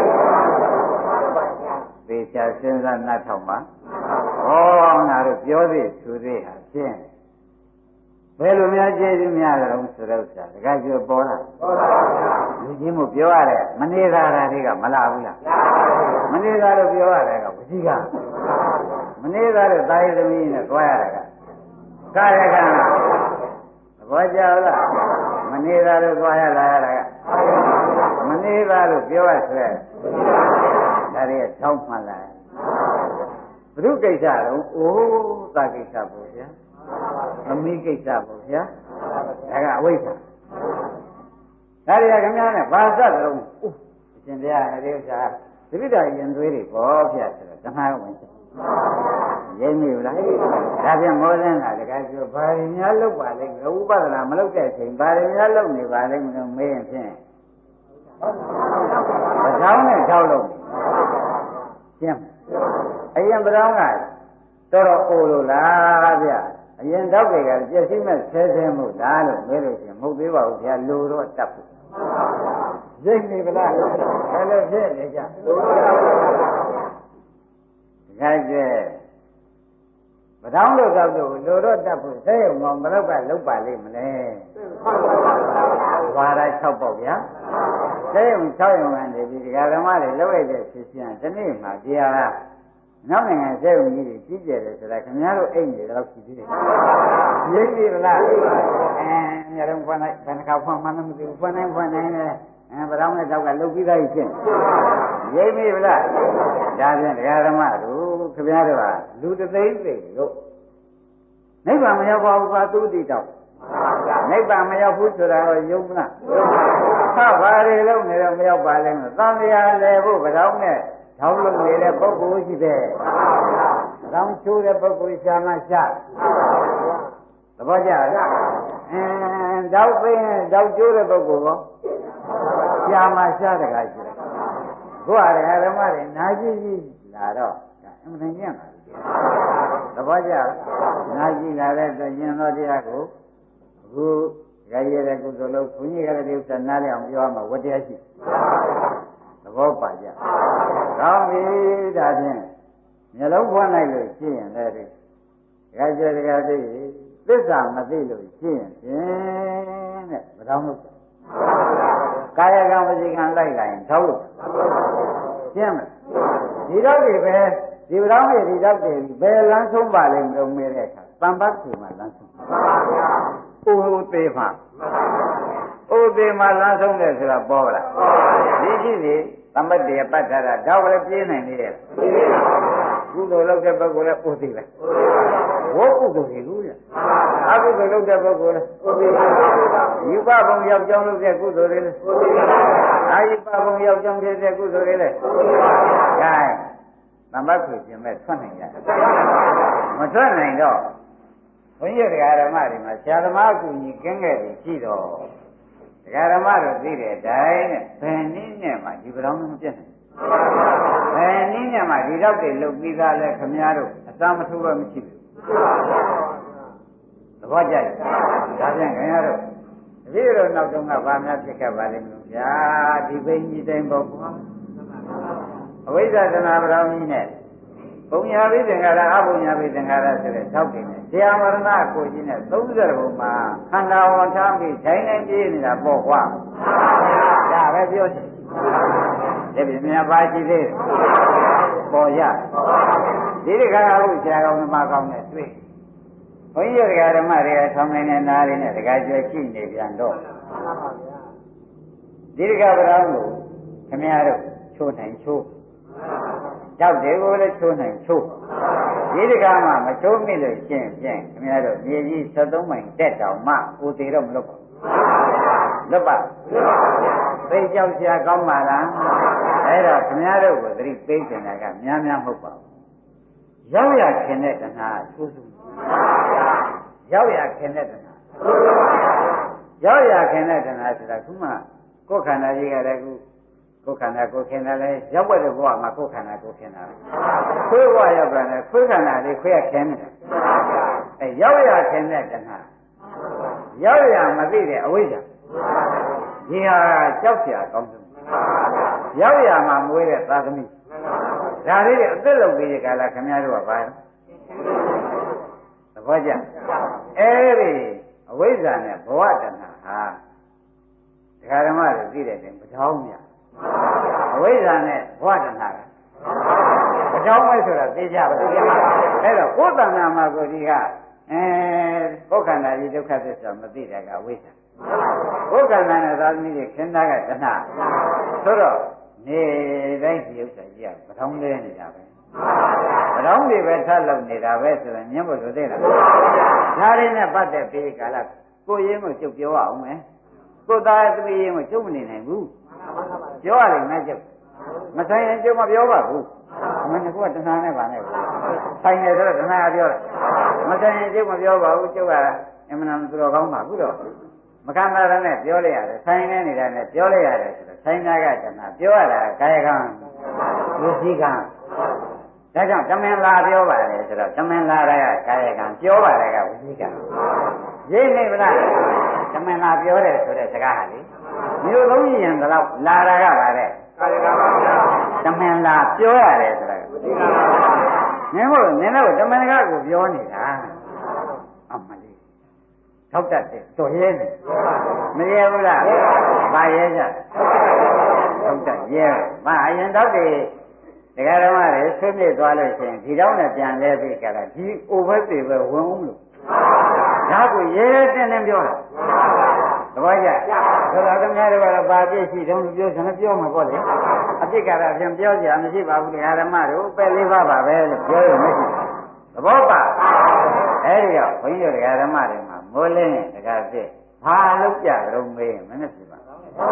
သေချာစဉ်းစားနှတ်ထောင်ပါဟောငါတို့ပြောသေးသူသေးဟာဖြင့်ဘယ်လိုများကျေးဇူးများကြတော့ဆိုတော့တခါကျွပေါ်လာလူကြီးမို့ပြောရတဲ့မနေသာတာတွေကမလာဘူးလားမနေသာလို့ပြောရတဲ့ကဝစီကမနေသာလို့တာယသမီးနဲ့သွားရတာကကာယကံသဘောကျလားမနေသာလို့သွားရလာရတာကမနေသာလို့ပြောရဆွဲဒါတွေကထောက်မှန်လာဘုရုကိစ္စတော့အိုးသာကိစ္စပေါ့ဗျာသမီးကိစ္စပေါ့ဗျာဒါကအဝိဇ္ဇာဒါတွေကခင်ဗျားနဲ့ဘာသတ်တုံးဥအရှင်ဘုရားဒီဥစ္စာသတိတော်ရင်သွေးတွေပေါ့ဗျာဆိုတော့တခါဝင်ရိပ်မိဘူးလားဒါဖြင့်မောလင်းတာတခါပြောဘာရင်းများလုပ်ပါလိမ့်မယ်ဥပဒနာမလုပ်တဲ့အချိန်ဘာရင်းများလုပ်နေပါလိမ့်မယ်လို့မေးရင်ဖြင့်ပထောင်းနဲ့ထောက်လို့ရှင်းအရင်ပထောင်းကတော်တော်အိုလို့လားဗျအရင်တော့တွေကပြည့်စည်မဲ့ဆဲဆဲမှုလားလို့မေးလို့ရှင်မဟုတ်သေးပါဘူးဗျာလိုတော့တတ်ဖို့ရိပ်နေဗလားဘယ်လိုဖြစ်နေကြခိုက်တဲ့ပထောင်းလို့တော့လိုတော့တတ်ဖို့သိရုံကမလောက်ကလောက်ပါလိမ့်မလဲဘာသာ6ပေါက်ဗျာသိရုံ6ရုံကနေဒီဓမ္မတွေလောက်ရတဲ့ဖြစ်စဉ်ဒီနေ့မှတရားနောက်နိုင်ငံသိရုံကြီးကြီးကျယ်တယ်ဆိုတာခင်ဗျားတို့အိမ်နေတော့ရှိသေးတယ်ရင်းပြီလားညတော့ဖွင့်လိုက်ဘယ်နှခါဖွင့်မှန်းမသိဘူးဖွင့်နိုင်တယ်ဗရောင်းတဲ့တောက်ကလုတ်ပြီးသားရှင်းရိပ်ပြီလားဒါဖြင့်တရားဓမ္မတို့ခင်ဗျားတို့ဟာလူတသိန်းသိလို့နိဗ္ဗာန်မရောက်ပါဘူးပါသူတိတောက်နိဗ္ဗာန်မရောက်ဘူးဆိုတာတော့ယုံမလားဟာဘာတွေလုံးနေတော့မရောက်ပါလဲသံဃာလဲဖို့ဗရောင်းနဲ့ထောက်လို့နေတဲ့ပုဂ္ဂိုလ်ရှိတယ်ဗရောင်းချိုးတဲ့ပုဂ္ဂိုလ်ရှာမှရှာသဘောကျလားတောက်ပင်းတောက်ကျိုးတဲ့ပုဂ္ဂိုလ်ကောရှာမှရှာတခါရှိတယ်ကိုယ်ဟာဓမ္မတွေနာကြည့်ကြည့်လာတော့အမှန်တန်ညံ့ပါသဘောကျနာကြည့်လာတဲ့ကျင်တော်တရားကိုအခုကြရတဲ့ကုသိုလ်လို့ဘုန်းကြီးကလည်းဒီဥစ္စာနားလည်အောင်ပြောမှာဝတ္တရားရှိသဘောပါကြကောင်းပြီဒါဖြင့်မျိုးလုံးဖွင့်လိုက်လို့ရှင်းရင်လည်းဒီကြရတဲ့သိသစ္စာမသိလို့ရှင်းရင်ဖြင့်တဲ့မတော်လို့ကာယကံဝစီကံလိုက်လာရင်ထောက်လို့ရှင်းမလားဒီတော့ဒီပဲဒီတော်တွေဒီတော့တွေဘယ်လမ်းဆုံးပါလိမ့်မလို့မေးတဲ့အခါတမ္ပတ်စီမှာလမ်းဆုံးအိုးသေးပါအိသေးမှလမ်းဆုံးတယ်ဆိုတာပေါ်ပါလားဒီရှိလေသမတ်တရားပတ်ထားတာတော့လည်းပြင်းနိုင်သေးရဲ့ကုသိုလ်လုပ်တဲ့ပုဂ္ဂိုလ်လည်းအိုသေးပဲဝိကုသိုလ်တွေလို့ရအကုသိုလ်လုပ်တဲ့ပုဂ္ဂိုလ်လည်းအိုသေးပါယူပဘုံရောက်ကြောင်းလုပ်တဲ့ကုသိုလ်တွေလည်းအိုသေးပါအာယုပဘုံရောက်ကြောင်းဖြစ်တဲ့ကုသိုလ်တွေလည်းအိုသေးပါကဲသမတ်ခွေပြင်မဲ့ဆွတ်နိုင်ကြမဆွတ်နိုင်တော့ဘုန်းကြီးတရားဓမ္မတွေမှာဆရာသမားအကူကြီးကင်းခဲ့ပြီရှိတော့တရားဓမ္မတို့သိတဲ့အတိုင်းနဲ့ဘယ်နည်းနဲ့မှဒီပရောင်းမပြတ်နိုင်ဘယ်နည်းနဲ့မှဒီတော့တွေလုပ်ပြီးသားလဲခမည်းတော်အစာမထိုးပဲမရှိဘူးသဘောကျတယ်ဒါပြန်ခင်ဗျားတို့တပည့်တော်နောက်တော့ကဘာများဖြစ်ခဲ့ပါလိမ့်မလို့ဗျာဒီဘိန်းကြီးတိုင်းပေါ့ကွာအဝိဇ္ဇာတဏှာပရောင်းကြီးနဲ့ဘုံညာဘိသင်္ခါရအဘုံညာဘိသင်္ခါရဆိုတဲ့၆တင်နဲ့ဇာမရဏကိုကြီးနဲ့30ဘုံမှာခန္ဓာဝန်ထားပြီးထိုင်နေကြည့်နေတာပေါ့ကွာဒါပဲပြောချင်တယ်ဒီပြင်ပါရှိသေးပေါ်ရဒီတခါအခုဆရာကောင်းဓမ္မကောင်းနဲ့တွေ့ဘုန်းကြီးဓမ္မတွေကဆောင်းနေတဲ့နားလေးနဲ့တခါကျွဲရှိနေပြန်တော့ဒီတခါဗရောင်းကိုခမရတို့ချိုးနိုင်ချိုးကြောက်တယ်ကိုလည်းချိုးနိုင်ချိုးဒီတခါမှမချိုးမိလို့ရှင်းဖြင့်ခင်ဗျားတို့မြေကြီး73မိုင်တက်တောင်မှကိုသေးတော့မလွတ်ပါဘူးလွတ်ပါသိကြောက်စရာကောင်းပါလားအဲ့တော့ခင်ဗျားတို့ကိုသတိပေးနေတာကများများမဟုတ်ပါဘူးရောက်ရခင်တဲ့တဏှာထိုးစုရောက်ရခင်တဲ့တဏှာရောက်ရခင်တဲ့တဏှာဆိုတာခုမှကိုယ်ခန္ဓာကြီးကလည်းကိုယ်ခန္ဓာကိုယ်ခင်တာလဲရောက်ွက်တဲ့ဘဝမှာကိုယ်ခန္ဓာကိုယ်ခင်တာခွေးဘဝရောက်ပြန်လဲခွေးခန္ဓာလေးခွေးရခင်နေတာအဲရောက်ရခင်တဲ့တဏှာရောက်ရမသိတဲ့အဝိဇ္ဇာဒီဟာကြောက်เสียကောင်းဆုံးရောက်ရမှာမွေးတဲ့သာသမီဒါလေးတွေအသက်လုံပြီးကြလားခင်ဗျားတို့ကဘာလဲသဘောကျအဲဒီအဝိဇ္ဇာနဲ့ဘဝတဏှာဟာဒကာဓမ္မတွေသိတဲ့တိုင်ပထောင်းမြအဝိဇ္ဇာနဲ့ဘဝတဏှာကပထောင်းမဲဆိုတာသိကြပါလားအဲ့တော့ကိုယ်တဏှာမှာကိုဒီကကိုယ်ခန္ဓာကြီးဒုက္ခသစ္စာမသိတဲ့ကအဝိဇ္ဇာကိုယ်ခန္ဓာနဲ့သာသမီတွေခင်းသားကတဏှာဆိုတော့နေတိုင်းဒီဥစ္စာကြီးကပထောင်းလဲနေတာပဲပထောင်းတွေပဲဆက်လုပ်နေတာပဲဆိုရင်ညံ့ဖို့ဆိုသေးလားဒါရင်းနဲ့ပတ်သက်ပြီးကာလကိုရင်းကိုကျုပ်ပြောအောင်မယ်ကိုသားသမီးရင်းကိုကျုပ်မနေနိုင်ဘူးပြောရလိမ့်မယ်ကျုပ်မဆိုင်ရင်ကျုပ်မပြောပါဘူးအမှန်ကတဏှာနဲ့ပါနဲ့ဆိုင်တယ်ဆိုတော့တဏှာပြောတယ်မဆိုင်ရင်ကျုပ်မပြောပါဘူးကျုပ်ကအမှန်တတော်ကောင်းပါဘူးတော့မကန္တာရနဲ့ပြောလိုက်ရတယ်ဆိုင်နေနေတာနဲ့ပြောလိုက်ရတယ်ဆိုတော့ဆိုင်နာကတဏှာပြောရတာကာယကံဝစီကံဒါကြောင့်တမင်လာပြောပါတယ်ဆိုတော့တမင်လာရကကာယကံပြောပါတယ်ကဝစီကံရိပ်နေဗလားတမင်လာပြောတယ်ဆိုတဲ့စကားဟာလေမျိုးလုံးရင်တော့လာတာကပါတဲ့ကာယကံပါဗျာတမင်လာပြောရတယ်ဆိုတာဝစီကံပါဗျာနင်းမို့နင်းတော့တမင်ကကိုပြောနေတာအမလေးထောက်တတ်တယ်တော်ရဲနေမရဲဘူးလားဘာရဲကြထောက်တတ်ရဲဘာအရင်တော့ဒီဒကာဓမ္မတွေဆွေးမြေ့သွားလို့ရှိရင်ဒီတော့နဲ့ပြန်လဲပြီးကြတာဒီအိုဘက်တွေပဲဝင်အောင်လို့ဒါကိုရဲတင်းတင်းပြောတာသဘောကျဆိုတော့ခင်ဗျားတို့ကတော့ဘာပြည့်ရှိတုံးပြောစမ်းပြောမှာပေါ့လေအပြစ်ကလည်းပြန်ပြောကြမရှိပါဘူးဒကာဓမ္မတို့ပဲလေးပါပါပဲလို့ပြောရမရှိသဘောပါအဲဒီတော့ဘုန်းကြီးတို့ဒကာဓမ္မတွေမှာမိုးလင်းဒကာပြည့်ဘာလို့ကြကြုံမေးမနဲ့ပြပါ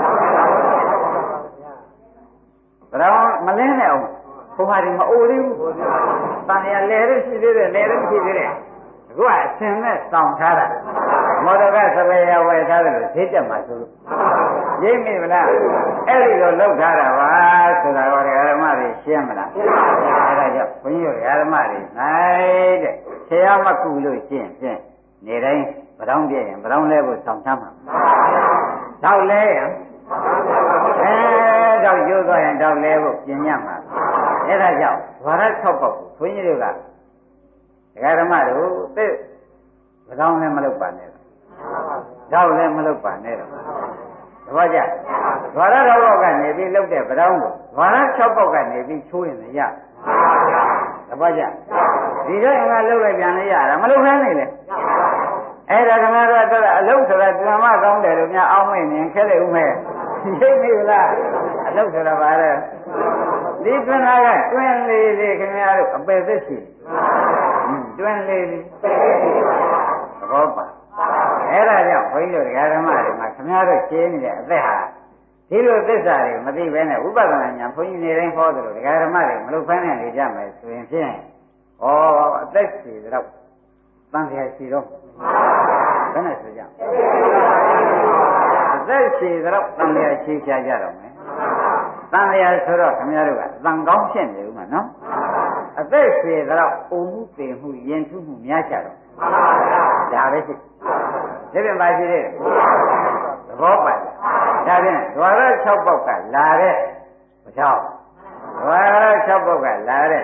ဘယ်တော့မလင်းနဲ့အောင်ဘုရားဒီမအိုသေးဘူး။တန်ရလဲရရှိသေးတယ်လဲရရှိသေးတယ်။အခုကအစင်နဲ့စောင့်ထားတာ။မော်တော်ကစပယ်ရဝယ်ထားတယ်လို့ဈေးတက်မှာဆိုလို့။ရိပ်မိမလား။အဲ့ဒီလိုလောက်ထားတာပါဆိုတာကဓမ္မတွေရှင်းမလား။အဲ့ဒါကြောင့်ဘုန်းကြီးတို့ဓမ္မတွေနိုင်တဲ့ဆရာမကူလို့ရှင်းဖြင့်နေတိုင်းဗတောင်းပြရင်ဗတောင်းလဲဖို့စောင့်ထားမှာ။တော့လဲရင်တော့ကျိုးသွားရင်တော့လဲဖို့ပြင်ညမှာအဲ့ဒါကြောင့်ဝါရ6ပေါက်ကိုဘုန်းကြီးတို့ကဒကာဓမ္မတို့သိဗတောင်းလည်းမလုပ်ပါနဲ့တော့လည်းမလုပ်ပါနဲ့တော့တပည့်ကြဝါရ6ပေါက်ကနေပြီးလုပ်တဲ့ဗတောင်းကိုဝါရ6ပေါက်ကနေပြီးချိုးရင်လည်းရတပည့်ကြဒီတော့ငါလုပ်လိုက်ပြန်လည်းရတာမလုပ်ခိုင်းနေလေအဲ့ဒါကမှတော့အလုံးဆိုတာဓမ္မကောင်းတယ်လို့များအောင်းမိနေခဲ့လိုက်ဦးမယ်ရိပ်မိလားအလုံးဆိုတာပါလေဒီတွင်လာကတွင်လေးလေးခင်ဗျားတို့အပယ်သက်ရှိတွင်လေးလေးသဘောပါအဲ့ဒါကြောင့်ဘုန်းကြီးတို့ဓမ္မတွေမှာခင်ဗျားတို့ရှင်းနေတဲ့အသက်ဟာဒီလိုသစ္စာတွေမသိဘဲနဲ့ဥပဒနာညာဘုန်းကြီးနေတိုင်းဟောသလိုဓမ္မတွေမလုပ်ဖမ်းနိုင်နေကြမယ်ဆိုရင်ဖြင့်ဩအသက်ရှိတော့တန်ခါရှိတော့ဘယ်နဲ့ဆိုကြအသက်ရှိတော့တန်ခါရှိချကြတော့မယ်တန်ခါဆိုတော့ခင်ဗျားတို့ကအတန်ကောင်းဖြစ်နေဦးမှာနော်အသက်ရှိတော့အုံမှုပင်မှုယဉ်ထုမှုများကြတော့ဒါပဲရှိဒီပြင်ပါရှိသေးတယ်သဘောပါလားဒါဖြင့်ဒွါရ6ပေါက်ကလာတဲ့6ဒွါရ6ပေါက်ကလာတဲ့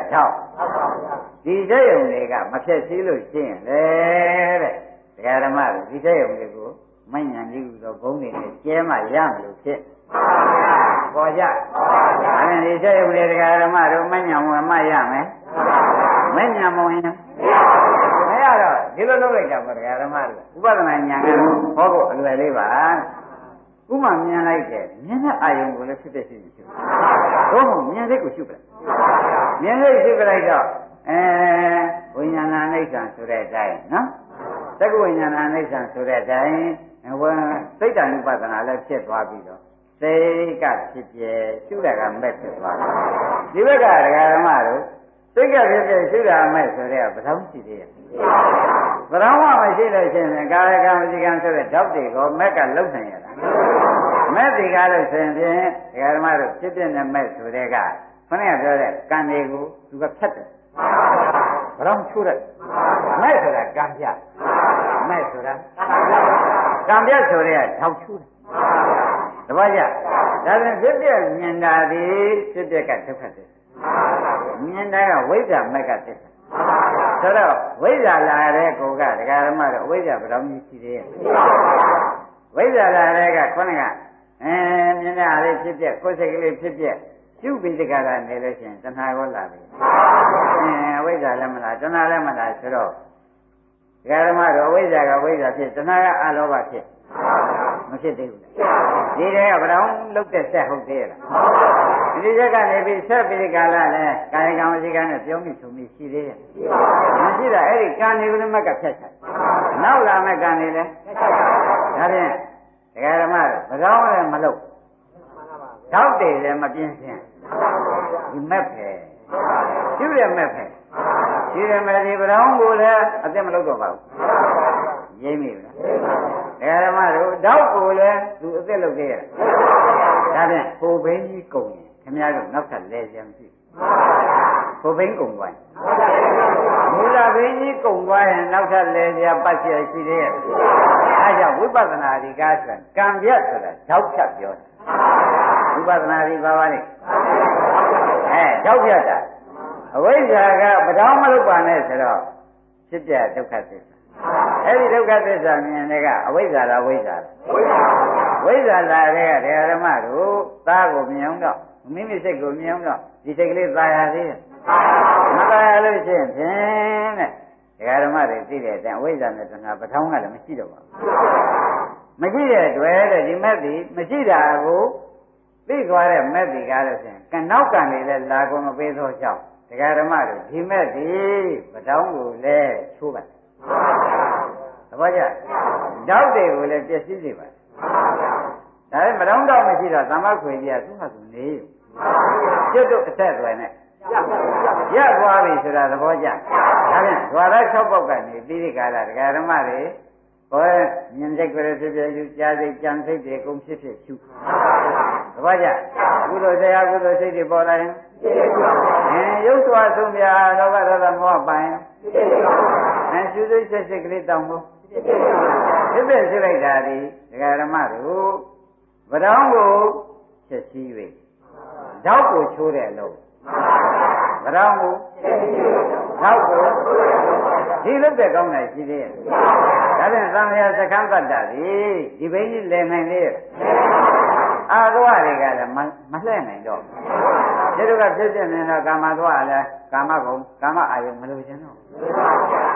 6ဒီတဲ့ယုံတွေကမဖြည့်စည်းလို့ရှင်းရင်လေတဲ့ဒကာဓမ္မတွေဒီတဲ့ယုံတွေကိုမညံကြီးဟူသောဘုံတွေနဲ့ကျဲမှရမလို့ဖြစ်ပေါ်ကြအဲ့ဒီတဲ့ယုံတွေဒကာဓမ္မတို့မညံဝင်မှရမယ်မညံမဝင်မရတော့ဒီလိုလုပ်လိုက်ကြပါဒကာဓမ္မတို့ဥပဒနာညာကဟောဖို့အလွယ်လေးပါဥမာမြင်လိုက်တယ်မြင်တဲ့အာယုံကိုလည်းဖြစ်တဲ့ရှိရှိဘုံမြင်စိတ်ကိုရှုပ်ပလိုက်မြင်စိတ်ရှုပ်ပလိုက်တော့ဝိညာဏအိဋ္ဌံဆိုတဲ့အတိုင်းနော်သက္ကဝိညာဏအိဋ္ဌံဆိုတဲ့အတိုင်းစိတ်တ ानु ပဒနာလည်းဖြစ်သွားပြီးတော့စိတ်ကဖြစ်ပြရှုတာကမဲ့ဖြစ်သွားတယ်ဒီဘက်ကဒကာဓမ္မတို့စိတ်ကဖြစ်ပြရှုတာမဲ့ဆိုတဲ့ကဘယ်တော့ရှိသေးရဲ့ဘယ်တော့မှမရှိလို့ရှိရင်ကာယကံဝစီကံဆိုတဲ့ဓာတ်တွေကိုမဲ့ကလုံနိုင်ရတာမဲ့ဒီကားလို့ဆိုရင်ဖြင့်ဒကာဓမ္မတို့ဖြစ်ပြတဲ့မဲ့ဆိုတဲ့ကခဏပြောတဲ့ကံတွေကိုသူကဖြတ်တယ်ဘယ်တော့ချိုးတယ်မဲ့ဆိုတာကံပြမဲ့ဆိုတာကံပြဆိုတဲ့ကထောက်ချိုးတယ်တပည့်ကြဒါပြန်ဖြစ်ပြမြင်တာဒီဖြစ်ပြကဒုက္ခသစ္စာမြင်တာကဝိဇ္ဇာမဲ့ကသစ္စာဆိုတော့ဝိဇ္ဇာလာတဲ့ကိုကဒကာဓမ္မတို့အဝိဇ္ဇာဘယ်တော့မှရှိသေးရဲ့ဝိဇ္ဇာလာတဲ့ကခொနကမြင်တာလေးဖြစ်ပြကိုယ်စိတ်ကလေးဖြစ်ပြကျုပ်ပြီးတကလာနေလို့ရှိရင်တဏှာကောလာပြီအဝိဇ္ဇာလည်းမလားတဏှာလည်းမလားဆိုတော့ဒကာဓမ္မတို့အဝိဇ္ဇာကဝိဇ္ဇာဖြစ်တဏှာကအလောဘဖြစ်မဖြစ်သေးဘူးဒီတဲ့ကဘယ်တော့လုတ်တဲ့ဆက်ဟုတ်သေးလားဒီချက်ကနေပြီးဆက်ပြီးကာလနဲ့ကာယကံဝစီကံနဲ့ပြောမိဆိုမိရှိသေးရဲ့မရှိတာအဲ့ဒီကံတွေကိုလည်းမကဖြတ်ချင်နောက်လာမဲ့ကံတွေလည်းဒါဖြင့်ဒကာဓမ္မတို့ဘယ်တော့လည်းမလုတ်ဓာတ်တွေလည်းမပြင်းစင်ဒီမက်ပဲကျူးရမက်ပဲဒီရမက်ဒီဗရောင်းကိုလည်းအသက်မလုတ်တော့ပါဘူးရိမ့်မိလားဓမ္မတို့ဓာတ်ကိုလည်းသူအသက်လုတ်ခဲ့ရတာဒါဖြင့်ကိုဘိန်းကြီးကုန်ရင်ခင်ဗျားတို့နောက်ထပ်လဲကြံရှိကိုဘိန်းကုန်သွားရင်မူလဘိန်းကြီးကုန်သွားရင်နောက်ထပ်လဲကြပတ်ရရှိသေးရဲ့အဲကြောင့်ဝိပဿနာဒီကားဆိုကံပြတ်ဆိုတာဓာတ်ဖြတ်ပြောတာဝိပဿနာဒီဘာပါလဲဓာတ်ဖြတ်တာအဝိဇ္ဇာကပဒေါမလုပ်ပါနဲ့ဆိုတော့ဖြစ်ပြဒုက္ခသစ္စာအဲ့ဒီဒုက္ခသစ္စာမြင်တဲ့ကအဝိဇ္ဇာလားဝိဇ္ဇာဝိဇ္ဇာလာတဲ့ကဓမ္မတို့သားကိုမြင်အောင်တော့မိမိစိတ်ကိုမြင်အောင်တော့ဒီစိတ်ကလေးသာယာသေးတယ်မသာယာလို့ရှိရင်ဖြင့်တဲ့ဓမ္မတွေသိတဲ့အတိုင်းအဝိဇ္ဇာနဲ့တဏှာပထောင်းကလည်းမရှိတော့ပါဘူးမရှိတဲ့တွေ့တဲ့ဒီမက်ဒီမရှိတာကိုသိသွားတဲ့မက်ဒီကားလို့ရှိရင်ကနောက်ကံတွေလည်းလာကုန်မပေးသောကြောင့်ဓမ္မတို့ဒီမက်ဒီပထောင်းကိုလည်းချိုးပါသဘောကျဓာတ်တွေကိုလည်းပျက်စီးစေပါဒါလည်းမတောင်းတော့မရှိတော့သမတ်ခွေကြီးကသူ့ဟာသူနေကျွတ်တို့အဆက်အသွယ်နဲ့ရက်သွားပြီဆိုတာသဘောကျဒါဖြင့်ဓဝရ6ပေါက်ကနေပြီးဒီကာလဒကာဓမ္မတွေဟောမြင်စိတ်ကလေးဖြစ်ဖြစ်ယူကြားစိတ်ကြံစိတ်တွေအကုန်ဖြစ်ဖြစ်ရှုသဘောကျကုသိုလ်တရားကုသိုလ်စိတ်တွေပေါ်လာရင်ရုပ်စွာဆုံးပြလောဘဒေါသမောဟပိုင်ရှုစိတ်စိတ်ကလေးတောင်းဖို့ဖြစ်ဖြစ်ရှိလိုက်တာဒီဒကာဓမ္မတို့ဗရောင်းကိုချက်စည်း၍ဓာတ်ကိုချိုးတဲ့အလုံးဗရောင်းကိုဓာတ်ကိုဒီလုပ်တဲ့ကောင်းတယ်ရှိသေးရဲ့ဒါဖြင့်သံဃာစကံတတ္တဒီဘိန်းကြီးလည်နိုင်လေအာသဝတွေကလည်းမလှဲ့နိုင်တော့ဒီလိုကဖြစ်ဖြစ်နေတော့ကာမသဝလည်းကာမဂုဏ်ကာမအာယုံမလို့ခြင်းတော့ဘ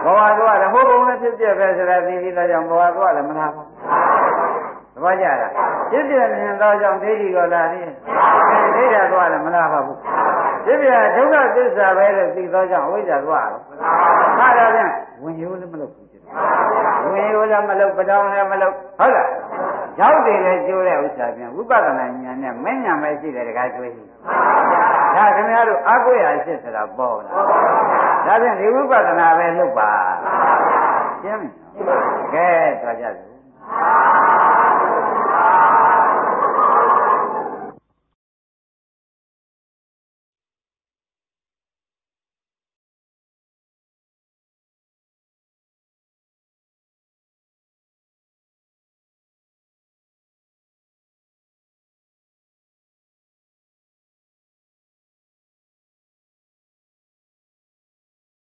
ဝသွားတယ်ဟိုဘုံနဲ့ဖြစ်ပြပဲဆိုတာသိပြီးတော့ကြောင့်ဘဝသွားတယ်မလားဘူးသဘောကျလားဖြစ်ပြမြင်တော့ကြောင့်ဒိဋ္ဌိကောလာတယ်ဒိဋ္ဌာသွားတယ်မလားပါဘူးဖြစ်ပြဒုက္ခသစ္စာပဲလို့သိတော့ကြောင့်အဝိဇ္ဇာသွားတယ်ဟာတော့ပြန်ဝင်ရိုးလည်းမလုပ်ဘူးဝင်ရိုးလည်းမလုပ်ပတောင်းလည်းမလုပ်ဟုတ်လားရောက်တယ်လေကျိုးတဲ့ဥစ္စာပြန်ဝိပဿနာဉာဏ်နဲ့မဉဏ်ပဲရှိတယ်တခါကျွေးရှိဒါခင်ဗျားတို့အကွေအရှိဆိုတာပေါ်လာဒါဖြင့်ဒီဝိပဿနာပဲလုပ်ပါရှင်းပြီကဲတော့ကြစို့